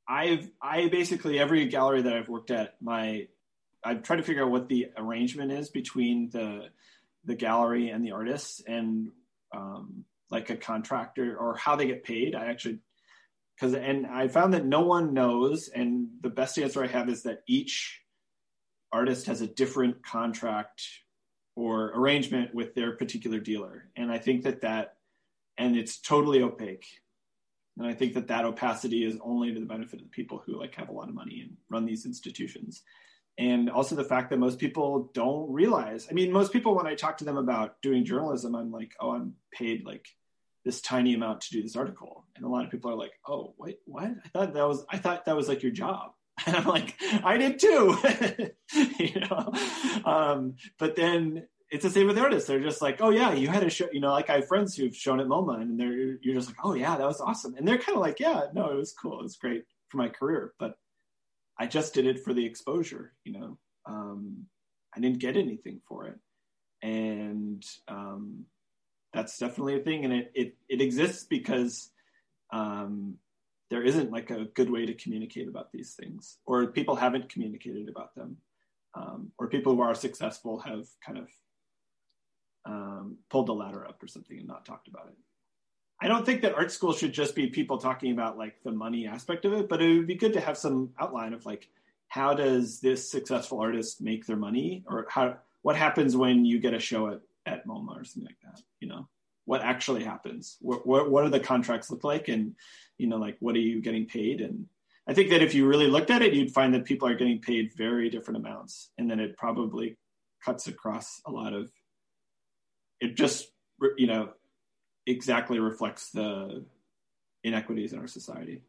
[SPEAKER 2] I've, I basically, every gallery that I've worked at, my, I've tried to figure out what the arrangement is between the, the gallery and the artists, and um, like a contractor, or how they get paid. I actually, because, and I found that no one knows. And the best answer I have is that each artist has a different contract or arrangement with their particular dealer. And I think that that, and it's totally opaque. And I think that that opacity is only to the benefit of the people who like have a lot of money and run these institutions. And also the fact that most people don't realize, I mean, most people, when I talk to them about doing journalism, I'm like, oh, I'm paid like this tiny amount to do this article. And a lot of people are like, oh, wait, what? I thought that was, I thought that was like your job. And I'm like, I did too, you know? Um, but then it's the same with artists. They're just like, oh yeah, you had a show, you know, like I have friends who've shown at MoMA, and they're, you're just like, oh yeah, that was awesome. And they're kind of like, yeah, no, it was cool. It was great for my career, but I just did it for the exposure, you know? Um, I didn't get anything for it. And um, that's definitely a thing. And it, it, it exists because um, there isn't like a good way to communicate about these things, or people haven't communicated about them. Um, or people who are successful have kind of um, pulled the ladder up or something and not talked about it. I don't think that art school should just be people talking about like the money aspect of it, but it would be good to have some outline of like, how does this successful artist make their money, or how, what happens when you get a show at, at MoMA or something like that? You know, what actually happens? What, what, what do the contracts look like? And, you know, like, what are you getting paid? And I think that if you really looked at it, you'd find that people are getting paid very different amounts. And then it probably cuts across a lot of, it just, you know, exactly reflects the inequities in our society.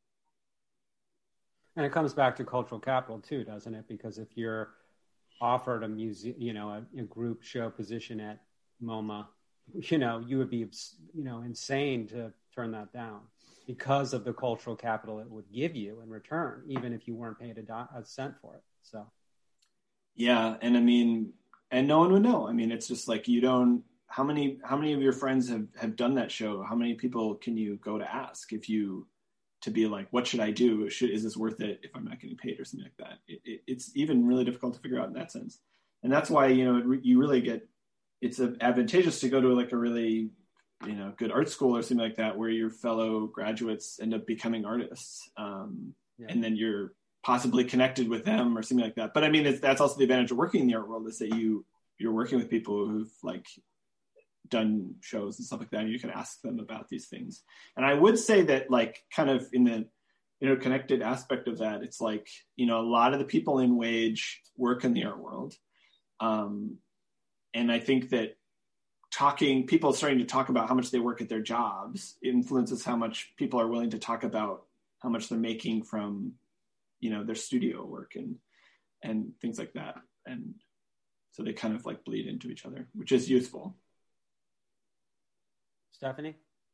[SPEAKER 1] And it comes back to cultural capital too, doesn't it? Because if you're offered a museum, you know, a, a group show position at MoMA, you know, you would be, you know, insane to turn that down because of the cultural capital it would give you in return, even if you weren't paid a, do- a cent for it. So,
[SPEAKER 2] yeah, and I mean, and no one would know. I mean, it's just like you don't. How many how many of your friends have, have done that show? How many people can you go to ask if you to be like, what should I do? Should, is this worth it if I'm not getting paid or something like that? It, it, it's even really difficult to figure out in that sense. And that's why, you know, it, you really get, it's advantageous to go to like a really, you know, good art school or something like that, where your fellow graduates end up becoming artists. Um, yeah. And then you're possibly connected with them or something like that. But I mean, it's, that's also the advantage of working in the art world, is that you, you're working with people who've like done shows and stuff like that, and you can ask them about these things. And I would say that, like, kind of in the interconnected aspect of that, it's like, you know, a lot of the people in Wage work in the art world. Um, and I think that talking, people starting to talk about how much they work at their jobs influences how much people are willing to talk about how much they're making from, you know, their studio work and, and things like that. And so they kind of like bleed into each other, which is useful.
[SPEAKER 1] Stephanie?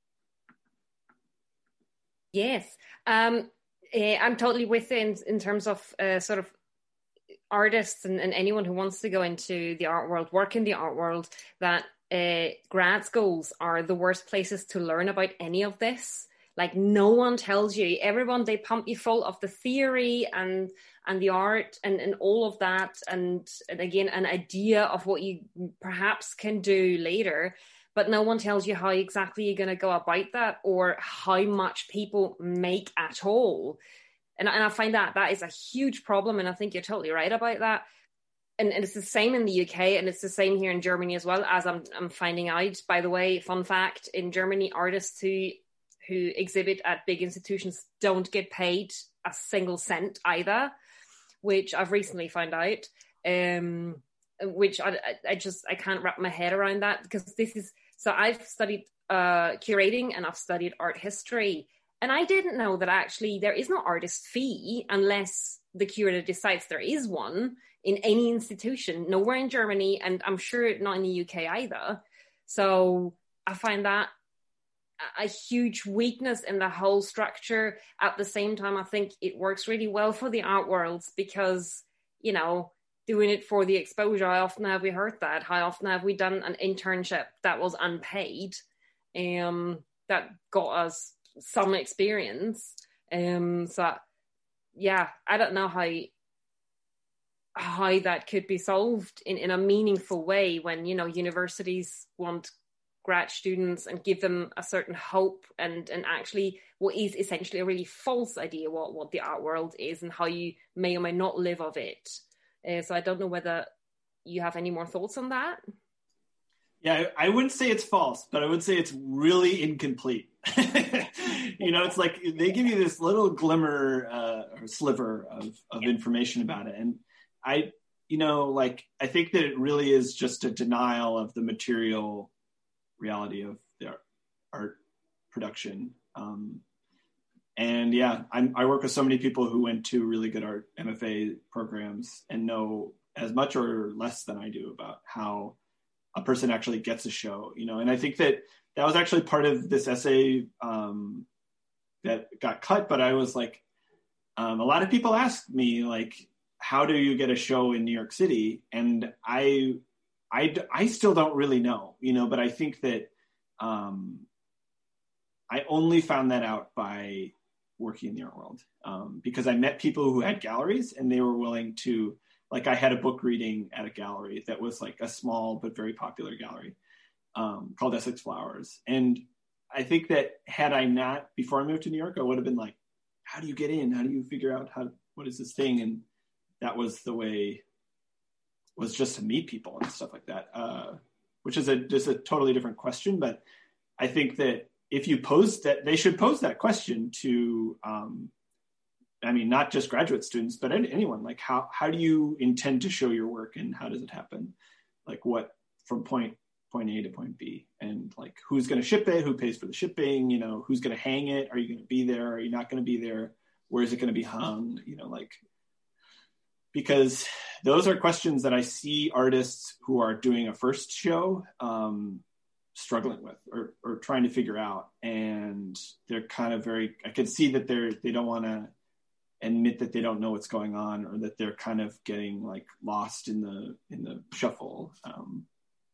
[SPEAKER 3] Yes. Um, uh, I'm totally with you in, in terms of uh, sort of artists and, and anyone who wants to go into the art world, work in the art world, that uh, grad schools are the worst places to learn about any of this. Like, no one tells you. Everyone, they pump you full of the theory and and the art and, and all of that. And, and again, an idea of what you perhaps can do later. But no one tells you how exactly you're going to go about that, or how much people make at all. And, and I find that that is a huge problem. And I think you're totally right about that. And, and it's the same in the U K, and it's the same here in Germany as well, as I'm, I'm finding out. By the way, fun fact, in Germany, artists who, who exhibit at big institutions don't get paid a single cent either, which I've recently found out. Um, which I, I just, I can't wrap my head around that, because this is, so I've studied uh, curating and I've studied art history. And I didn't know that actually there is no artist fee unless the curator decides there is one in any institution, nowhere in Germany, and I'm sure not in the U K either. So I find that a huge weakness in the whole structure. At the same time, I think it works really well for the art worlds because, you know, doing it for the exposure. How often have we heard that? How often have we done an internship that was unpaid, um, that got us some experience? Um, so yeah, I don't know how how that could be solved in, in a meaningful way when, you know, universities want grad students and give them a certain hope and, and actually what is essentially a really false idea what, what the art world is and how you may or may not live of it. Uh, so I don't know whether you have any more thoughts on that.
[SPEAKER 2] Yeah, I wouldn't say it's false, but I would say it's really incomplete. You know, it's like they give you this little glimmer uh, or sliver of, of information about it. And I, you know, like, I think that it really is just a denial of the material reality of the art, art production. Um, and yeah, I'm, I work with so many people who went to really good art M F A programs and know as much or less than I do about how a person actually gets a show, you know? And I think that that was actually part of this essay um, that got cut, but I was like, um, a lot of people ask me like, how do you get a show in New York City? And I, I, I still don't really know, you know, but I think that um, I only found that out by working in the art world um, because I met people who had galleries and they were willing to, like I had a book reading at a gallery that was like a small but very popular gallery um, called Essex Flowers. And I think that had I not, before I moved to New York, I would have been like, how do you get in? How do you figure out how, what is this thing? And that was the way, was just to meet people and stuff like that, uh, which is a just a totally different question. But I think that if you pose that, they should pose that question to, um, I mean, not just graduate students, but anyone. Like, how how do you intend to show your work, and how does it happen? Like, what from point point A to point B, and like, who's going to ship it? Who pays for the shipping? You know, who's going to hang it? Are you going to be there? Are you not going to be there? Where is it going to be hung? You know, like. Because those are questions that I see artists who are doing a first show um, struggling with or, or trying to figure out. And they're kind of very, I can see that they're, they don't want to admit that they don't know what's going on, or that they're kind of getting like lost in the, in the shuffle um,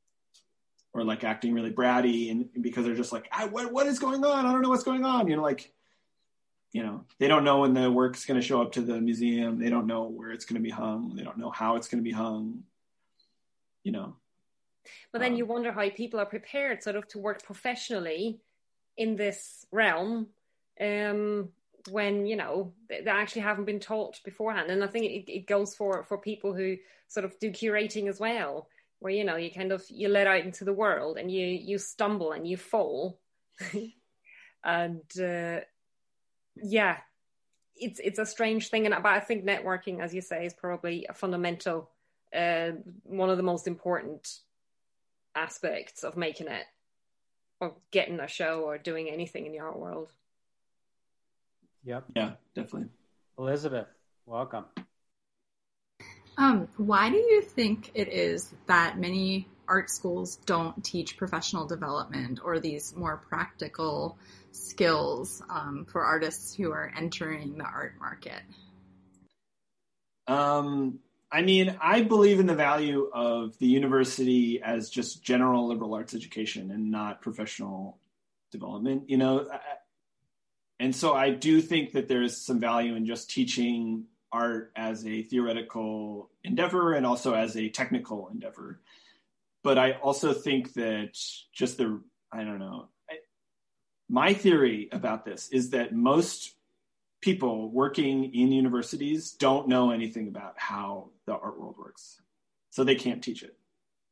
[SPEAKER 2] or like acting really bratty. And because they're just like, I, what, what is going on? I don't know what's going on. You know, like, you know, they don't know when the work's going to show up to the museum. They don't know where it's going to be hung. They don't know how it's going to be hung, you know.
[SPEAKER 3] But then
[SPEAKER 2] um,
[SPEAKER 3] you wonder how people are prepared sort of to work professionally in this realm um, when, you know, they actually haven't been taught beforehand. And I think it, it goes for, for people who sort of do curating as well, where, you know, you kind of, you let out into the world and you, you stumble and you fall. and, uh, yeah, it's it's a strange thing, and but I think networking, as you say, is probably a fundamental, uh, one of the most important aspects of making it, or getting a show, or doing anything in the art world.
[SPEAKER 1] Yep.
[SPEAKER 2] Yeah, definitely.
[SPEAKER 1] Elizabeth, welcome.
[SPEAKER 5] Um, why do you think it is that many art schools don't teach professional development or these more practical skills um, for artists who are entering the art market?
[SPEAKER 2] Um, I mean, I believe in the value of the university as just general liberal arts education and not professional development, you know? And so I do think that there's some value in just teaching art as a theoretical endeavor and also as a technical endeavor. But I also think that just the, I don't know, I, my theory about this is that most people working in universities don't know anything about how the art world works. So they can't teach it.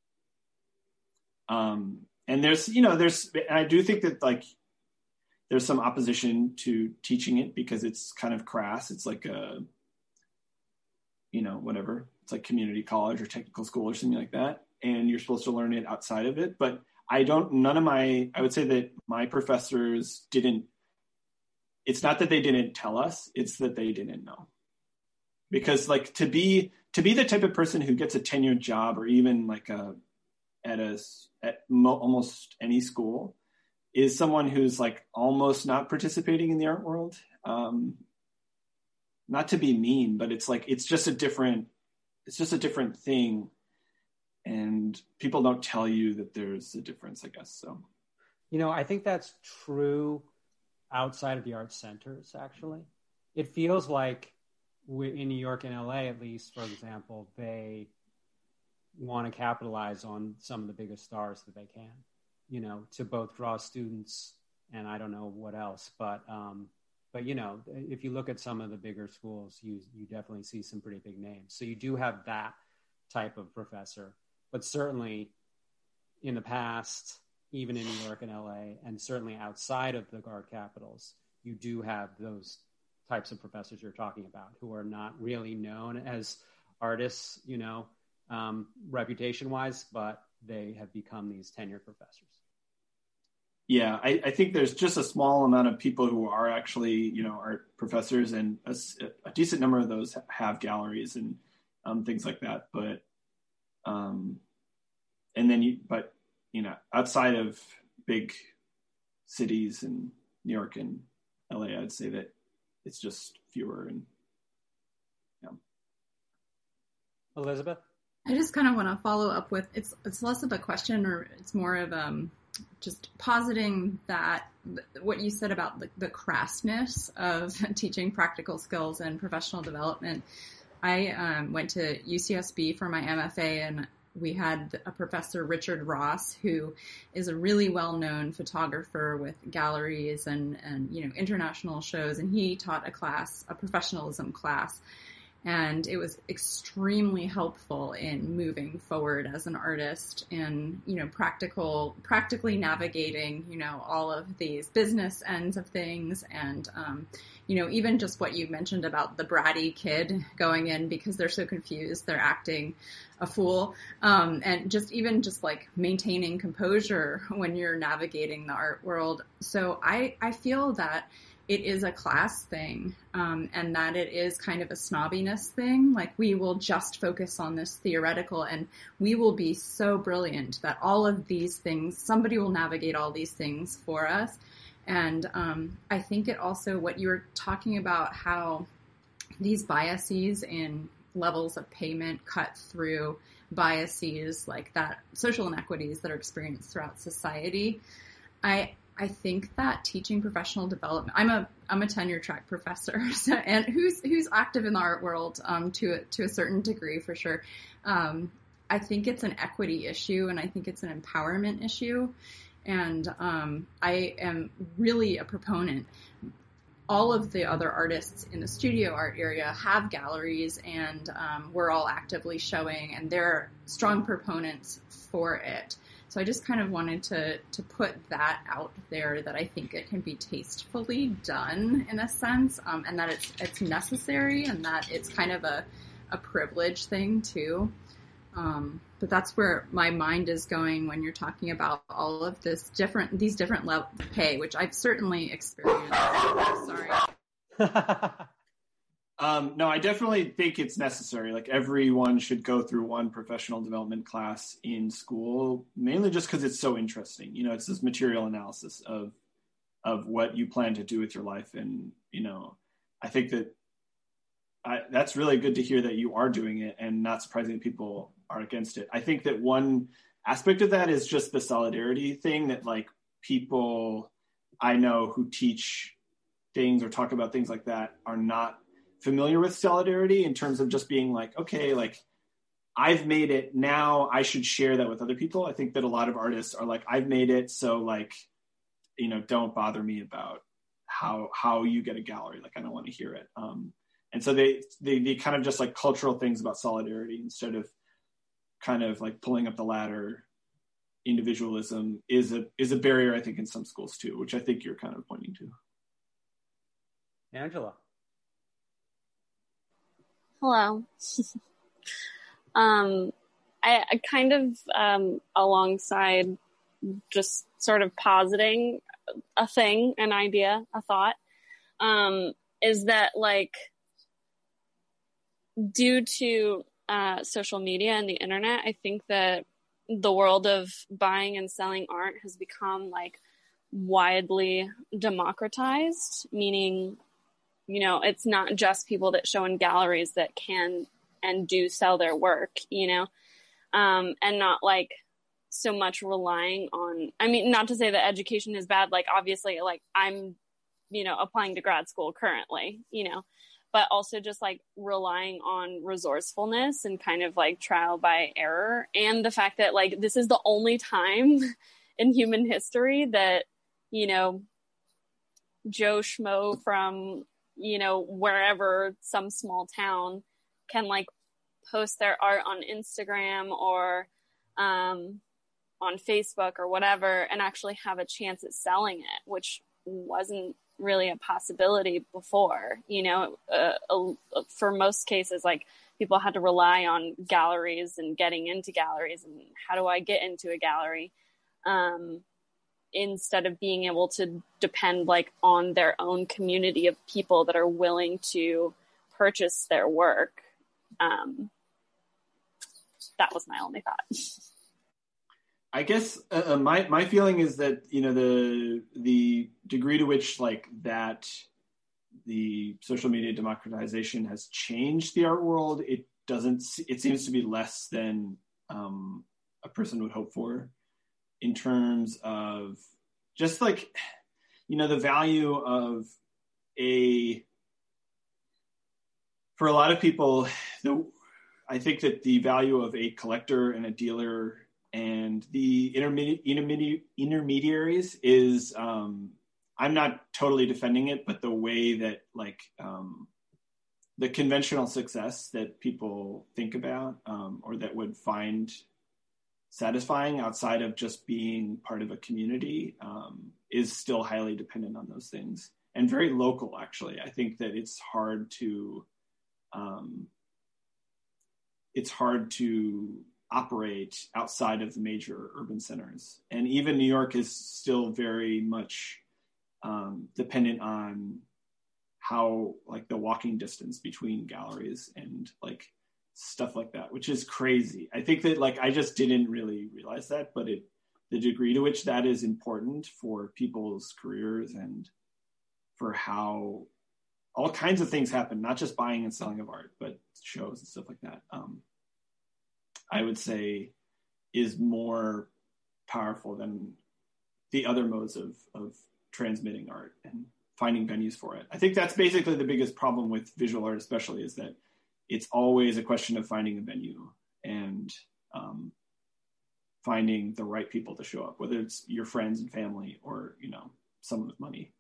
[SPEAKER 2] Um, and there's, you know, there's, I do think that like, there's some opposition to teaching it because it's kind of crass. It's like a, you know, whatever. It's like community college or technical school or something like that. And you're supposed to learn it outside of it. But I don't, none of my, I would say that my professors didn't, it's not that they didn't tell us, it's that they didn't know. Because like to be, to be the type of person who gets a tenured job or even like a, at a, at mo- almost any school is someone who's like almost not participating in the art world. Um, not to be mean, but it's like, it's just a different, it's just a different thing. And people don't tell you that there's a difference, I guess. So,
[SPEAKER 1] you know, I think that's true outside of the art centers, actually. It feels like in New York and L A, at least, for example, they want to capitalize on some of the biggest stars that they can, you know, to both draw students and I don't know what else. But, um, but you know, if you look at some of the bigger schools, you you definitely see some pretty big names. So you do have that type of professor. But certainly in the past, even in New York and L A, and certainly outside of the art capitals, you do have those types of professors you're talking about who are not really known as artists, you know, um, reputation-wise, but they have become these tenured professors.
[SPEAKER 2] Yeah, I, I think there's just a small amount of people who are actually, you know, art professors, and a, a decent number of those have galleries and um, things like that. But, um, and then you, but, you know, outside of big cities in New York and L A, I'd say that it's just fewer. And yeah.
[SPEAKER 1] Elizabeth?
[SPEAKER 5] I just kind of want to follow up with, it's it's less of a question, or it's more of um, just positing that what you said about the, the crassness of teaching practical skills and professional development. I um, went to U C S B for my M F A, and we had a professor, Richard Ross, who is a really well-known photographer with galleries and, and, you know, international shows. And he taught a class, a professionalism class. And it was extremely helpful in moving forward as an artist and, you know, practical, practically navigating, you know, all of these business ends of things. And, um, you know, even just what you mentioned about the bratty kid going in because they're so confused, they're acting a fool. Um, and just even just like maintaining composure when you're navigating the art world. So I, I feel that it is a class thing, um, and that it is kind of a snobbiness thing. Like, we will just focus on this theoretical, and we will be so brilliant that all of these things, somebody will navigate all these things for us. And um, I think it also, what you were talking about, how these biases in levels of payment cut through biases like that, social inequities that are experienced throughout society. I I think that teaching professional development, I'm a I'm a tenure track professor, so, and who's who's active in the art world um, to a, to a certain degree for sure. Um, I think it's an equity issue, and I think it's an empowerment issue, and um, I am really a proponent. All of the other artists in the studio art area have galleries, and um, we're all actively showing, and they're strong proponents for it. So I just kind of wanted to to put that out there, that I think it can be tastefully done in a sense, um, and that it's it's necessary, and that it's kind of a, a privilege thing too. Um, but that's where my mind is going when you're talking about all of this different these different levels of pay, which I've certainly experienced. Sorry.
[SPEAKER 2] Um, no, I definitely think it's necessary. Like, everyone should go through one professional development class in school, mainly just because it's so interesting. You know, it's this material analysis of of what you plan to do with your life. And, you know, I think that I, that's really good to hear that you are doing it, and not surprising that people are against it. I think that one aspect of that is just the solidarity thing, that like people I know who teach things or talk about things like that are not familiar with solidarity, in terms of just being like, okay, like, I've made it, now I should share that with other people. I think that a lot of artists are like, I've made it, so like, you know, don't bother me about how how you get a gallery. Like, I don't want to hear it. Um, and so they, they they kind of just like cultural things about solidarity, instead of kind of like pulling up the ladder. Individualism is a is a barrier, I think, in some schools too, which I think you're kind of pointing to.
[SPEAKER 1] Angela.
[SPEAKER 6] Hello. um, I, I kind of, um, alongside just sort of positing a thing, an idea, a thought, um, is that, like, due to uh, social media and the internet, I think that the world of buying and selling art has become, like, widely democratized, meaning, you know, it's not just people that show in galleries that can and do sell their work, you know, um, and not like so much relying on, I mean, not to say that education is bad. Like, obviously, like, I'm, you know, applying to grad school currently, you know, but also just like relying on resourcefulness and kind of like trial by error. And the fact that like, this is the only time in human history that, you know, Joe Schmo from, you know, wherever, some small town, can like post their art on Instagram or um, on Facebook or whatever and actually have a chance at selling it, which wasn't really a possibility before. You know, uh, uh, for most cases, like people had to rely on galleries and getting into galleries and how do I get into a gallery? Um, instead of being able to depend like on their own community of people that are willing to purchase their work. Um, that was my only thought.
[SPEAKER 2] I guess uh, my my feeling is that, you know, the the degree to which like that the social media democratization has changed the art world, it doesn't. It seems to be less than um, a person would hope for, in terms of just like, you know, the value of a, for a lot of people, the, I think that the value of a collector and a dealer and the intermedi- intermedi- intermediaries is, um, I'm not totally defending it, but the way that like um, the conventional success that people think about um, or that would find satisfying outside of just being part of a community um, is still highly dependent on those things and very local, actually. I think that it's hard to, um, it's hard to operate outside of the major urban centers. And even New York is still very much um, dependent on how, like, the walking distance between galleries and like stuff like that, which is crazy. I think that like, I just didn't really realize that, but it, the degree to which that is important for people's careers and for how all kinds of things happen, not just buying and selling of art, but shows and stuff like that. Um, I would say is more powerful than the other modes of, of transmitting art and finding venues for it. I think that's basically the biggest problem with visual art, especially, is that it's always a question of finding a venue and um, finding the right people to show up, whether it's your friends and family or, you know, someone with money.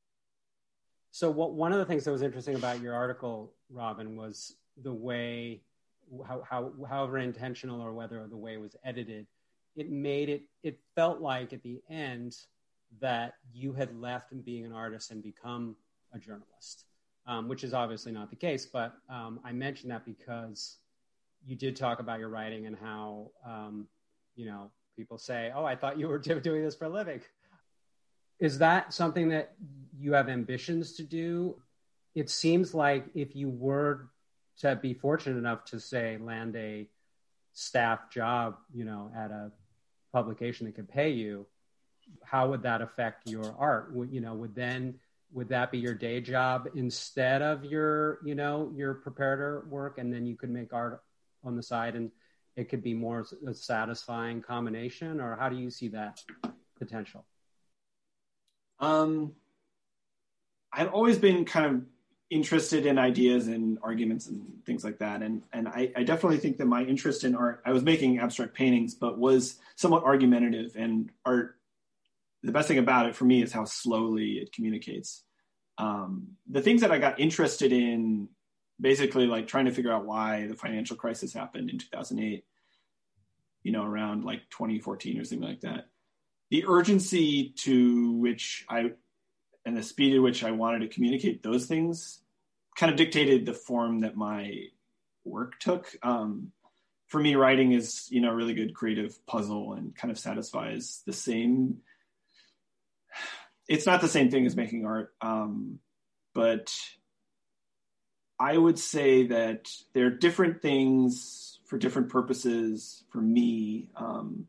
[SPEAKER 1] So what, one of the things that was interesting about your article, Robin, was the way, how, how, however intentional or whether the way it was edited, it made it, it felt like at the end that you had left being an artist and become a journalist. Um, which is obviously not the case, but um, I mentioned that because you did talk about your writing and how, um, you know, people say, oh, I thought you were doing this for a living. Is that something that you have ambitions to do? It seems like if you were to be fortunate enough to, say, land a staff job, you know, at a publication that could pay you, how would that affect your art? Would, you know, would then... would that be your day job instead of your, you know, your preparator work, and then you could make art on the side and it could be more a satisfying combination? Or how do you see that potential?
[SPEAKER 2] Um, I've always been kind of interested in ideas and arguments and things like that. And, and I, I definitely think that my interest in art, I was making abstract paintings, but was somewhat argumentative, and art, the best thing about it for me is how slowly it communicates. Um, the things that I got interested in, basically like trying to figure out why the financial crisis happened in two thousand eight, you know, around like twenty fourteen or something like that. The urgency to which I, and the speed at which I wanted to communicate those things kind of dictated the form that my work took. Um, for me, writing is, you know, a really good creative puzzle and kind of satisfies the same. It's not the same thing as making art, um, but I would say that there are different things for different purposes for me. Um,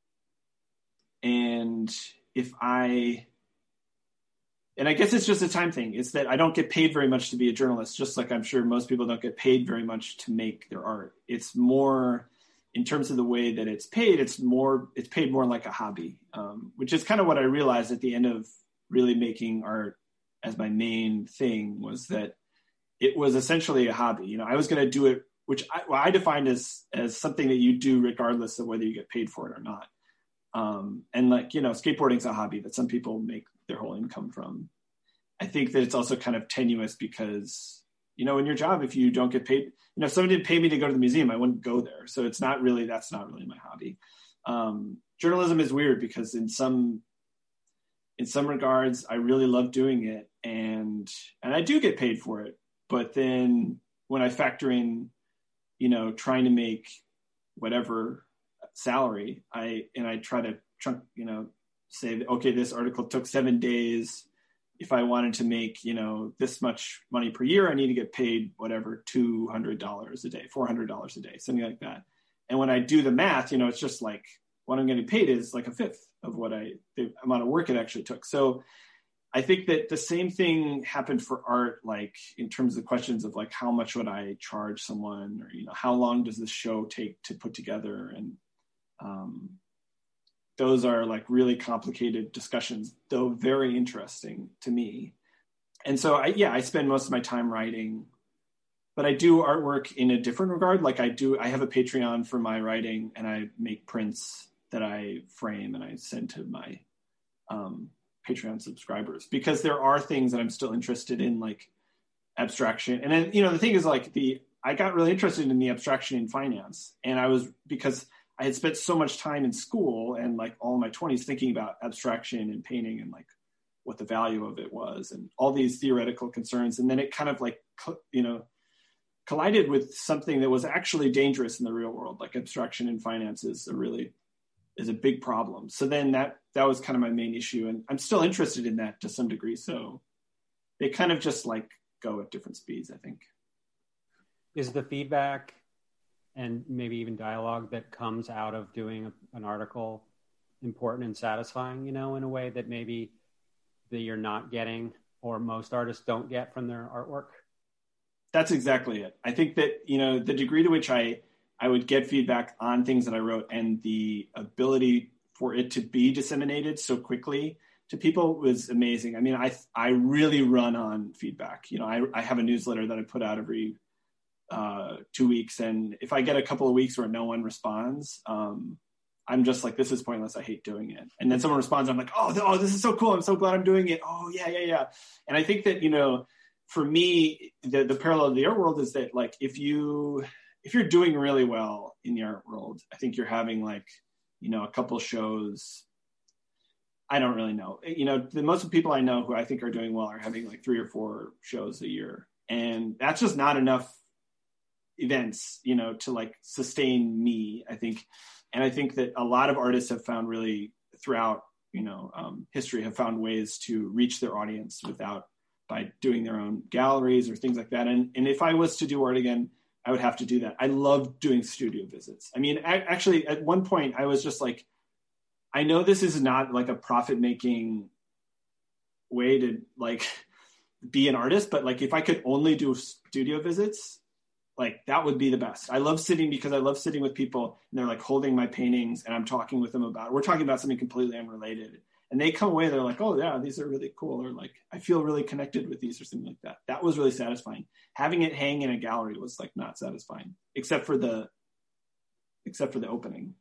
[SPEAKER 2] and if I, and I guess it's just a time thing. It's that I don't get paid very much to be a journalist, just like I'm sure most people don't get paid very much to make their art. It's more, in terms of the way that it's paid, it's more, it's paid more like a hobby, um, which is kind of what I realized at the end of really making art as my main thing, was that it was essentially a hobby. You know, I was going to do it, which I, well, I defined as, as something that you do regardless of whether you get paid for it or not. Um, and like, you know, skateboarding's a hobby that some people make their whole income from. I think that it's also kind of tenuous because, you know, in your job, if you don't get paid, you know, if somebody didn't pay me to go to the museum, I wouldn't go there. So it's not really, that's not really my hobby. Um, journalism is weird because in some, in some regards, I really love doing it, and and I do get paid for it. But then when I factor in, you know, trying to make whatever salary, I and I try to chunk, you know, say, okay, this article took seven days. If I wanted to make, you know, this much money per year, I need to get paid whatever two hundred dollars a day, four hundred dollars a day, something like that. And when I do the math, you know, it's just like what I'm getting paid is like a fifth of what I, the amount of work it actually took. So I think that the same thing happened for art, like in terms of questions of like, how much would I charge someone, or, you know, how long does this show take to put together? And um, those are like really complicated discussions, though very interesting to me. And so I, yeah, I spend most of my time writing, but I do artwork in a different regard. Like I do, I have a Patreon for my writing, and I make prints that I frame and I send to my um, Patreon subscribers, because there are things that I'm still interested in, like abstraction. And then, you know, the thing is like the, I got really interested in the abstraction in finance. And I was, because I had spent so much time in school and like all my twenties thinking about abstraction and painting and like what the value of it was and all these theoretical concerns. And then it kind of like, you know, collided with something that was actually dangerous in the real world. Like abstraction in finance is a really, is a big problem. So then that, that was kind of my main issue. And I'm still interested in that to some degree. So they kind of just like go at different speeds, I think.
[SPEAKER 1] Is the feedback and maybe even dialogue that comes out of doing a, an article important and satisfying, you know, in a way that maybe that you're not getting, or most artists don't get from their artwork?
[SPEAKER 2] That's exactly it. I think that, you know, the degree to which I, I would get feedback on things that I wrote and the ability for it to be disseminated so quickly to people was amazing. I mean, I I really run on feedback. You know, I, I have a newsletter that I put out every uh, two weeks. And if I get a couple of weeks where no one responds, um, I'm just like, this is pointless. I hate doing it. And then someone responds. I'm like, oh, oh, this is so cool. I'm so glad I'm doing it. Oh, yeah, yeah, yeah. And I think that, you know, for me, the, the parallel to the art world is that like, if you... if you're doing really well in the art world, I think you're having like, you know, a couple shows. I don't really know. You know, the most of the people I know who I think are doing well are having like three or four shows a year. And that's just not enough events, you know, to like sustain me, I think. And I think that a lot of artists have found really throughout, you know, um, history have found ways to reach their audience without, by doing their own galleries or things like that. And, and if I was to do art again, I would have to do that. I love doing studio visits. I mean, I, actually, at one point, I was just like, I know this is not like a profit-making way to like be an artist, but like if I could only do studio visits, like that would be the best. I love sitting because I love sitting with people and they're like holding my paintings and I'm talking with them about, we're talking about something completely unrelated. And they come away, they're like, oh yeah, these are really cool. Or like, I feel really connected with these or something like that. That was really satisfying. Having it hang in a gallery was like not satisfying, except for the, except for the opening.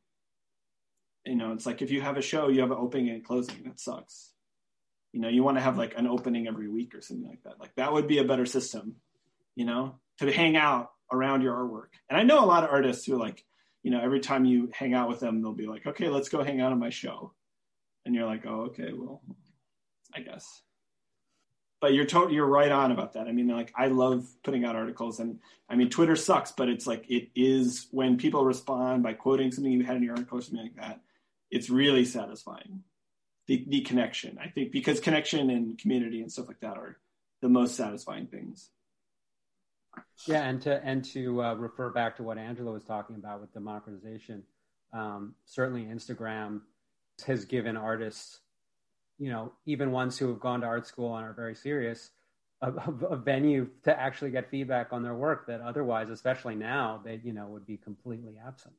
[SPEAKER 2] You know, it's like if you have a show, you have an opening and closing. That sucks. You know, you want to have like an opening every week or something like that. Like that would be a better system, you know, to hang out around your artwork. And I know a lot of artists who like, you know, every time you hang out with them, they'll be like, okay, let's go hang out on my show. And you're like, oh, okay, well, I guess. But you're to- you're right on about that. I mean, like, I love putting out articles. And I mean, Twitter sucks, but it's like, it is when people respond by quoting something you had in your article or something like that, it's really satisfying. The, the connection, I think, because connection and community and stuff like that are the most satisfying things.
[SPEAKER 1] Yeah, and to and to uh, refer back to what Angela was talking about with democratization, um, certainly Instagram has given artists, you know, even ones who have gone to art school and are very serious, a, a venue to actually get feedback on their work that otherwise, especially now, they, you know, would be completely absent.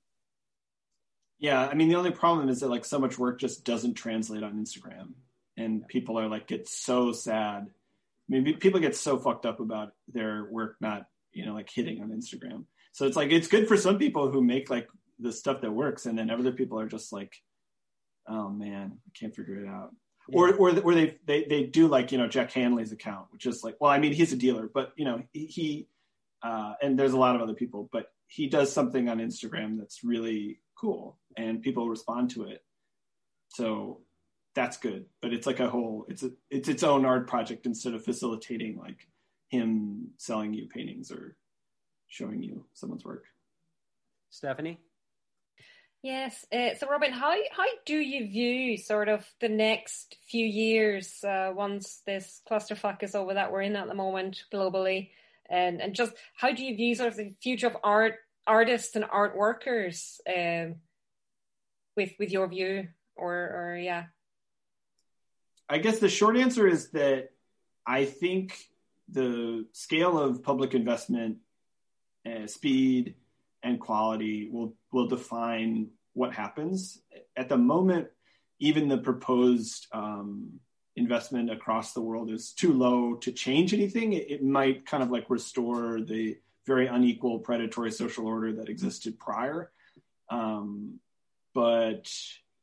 [SPEAKER 2] Yeah, I mean, the only problem is that like so much work just doesn't translate on Instagram, and people are like, get so sad maybe people get so fucked up about their work not, you know, like hitting on Instagram. So it's like, it's good for some people who make like the stuff that works. And then other people are just like, oh man, I can't figure it out. Yeah. Or, or, or they, they, they do like, you know, Jack Hanley's account, which is like, well, I mean, he's a dealer, but you know, he, he uh, and there's a lot of other people, but he does something on Instagram that's really cool and people respond to it. So that's good, but it's like a whole, it's a, it's its own art project instead of facilitating like him selling you paintings or showing you someone's work.
[SPEAKER 1] Stephanie?
[SPEAKER 3] Yes. Uh, so Robin, how, how do you view sort of the next few years uh, once this clusterfuck is over that we're in at the moment globally? And, and just how do you view sort of the future of art, artists and art workers um, with, with your view or, or yeah?
[SPEAKER 2] I guess the short answer is that I think the scale of public investment, uh, speed, and quality will will define what happens. At the moment, even the proposed um, investment across the world is too low to change anything. It, it might kind of like restore the very unequal predatory social order that existed prior. Um, but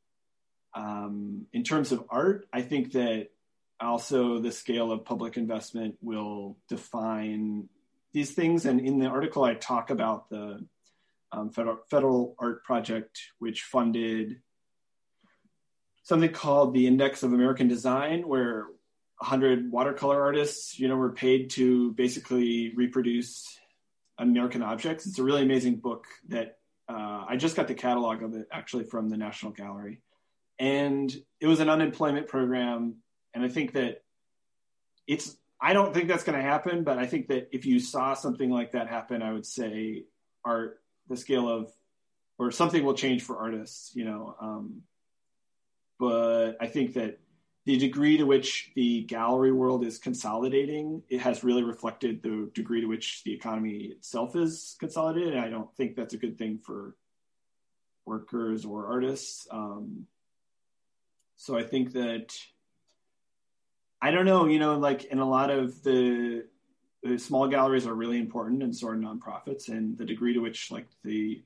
[SPEAKER 2] Um, in terms of art, I think that also the scale of public investment will define these things. And in the article, I talk about the um, federal, federal Art Project, which funded something called the Index of American Design, where one hundred watercolor artists, you know, were paid to basically reproduce American objects. It's a really amazing book that uh, I just got the catalog of it actually from the National Gallery. And it was an unemployment program. And I think that it's, I don't think that's going to happen, but I think that if you saw something like that happen, I would say art, the scale of, or something will change for artists, you know. Um, but I think that the degree to which the gallery world is consolidating, it has really reflected the degree to which the economy itself is consolidated. And I don't think that's a good thing for workers or artists. Um, So I think that, I don't know, you know, like in a lot of the, the small galleries are really important and so are nonprofits, and the degree to which like the,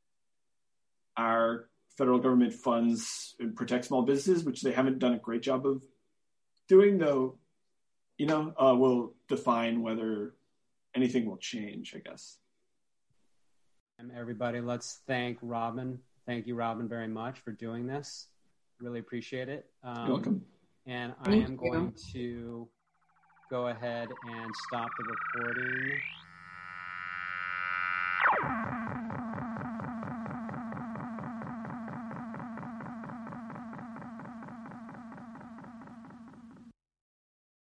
[SPEAKER 2] our federal government funds and protects small businesses, which they haven't done a great job of doing though, you know, uh, will define whether anything will change, I guess.
[SPEAKER 1] Everybody, let's thank Robin. Thank you, Robin, very much for doing this. Really appreciate it. Um,
[SPEAKER 2] You're welcome.
[SPEAKER 1] And I
[SPEAKER 5] Thank
[SPEAKER 1] am
[SPEAKER 5] you.
[SPEAKER 1] going to go ahead and stop the recording.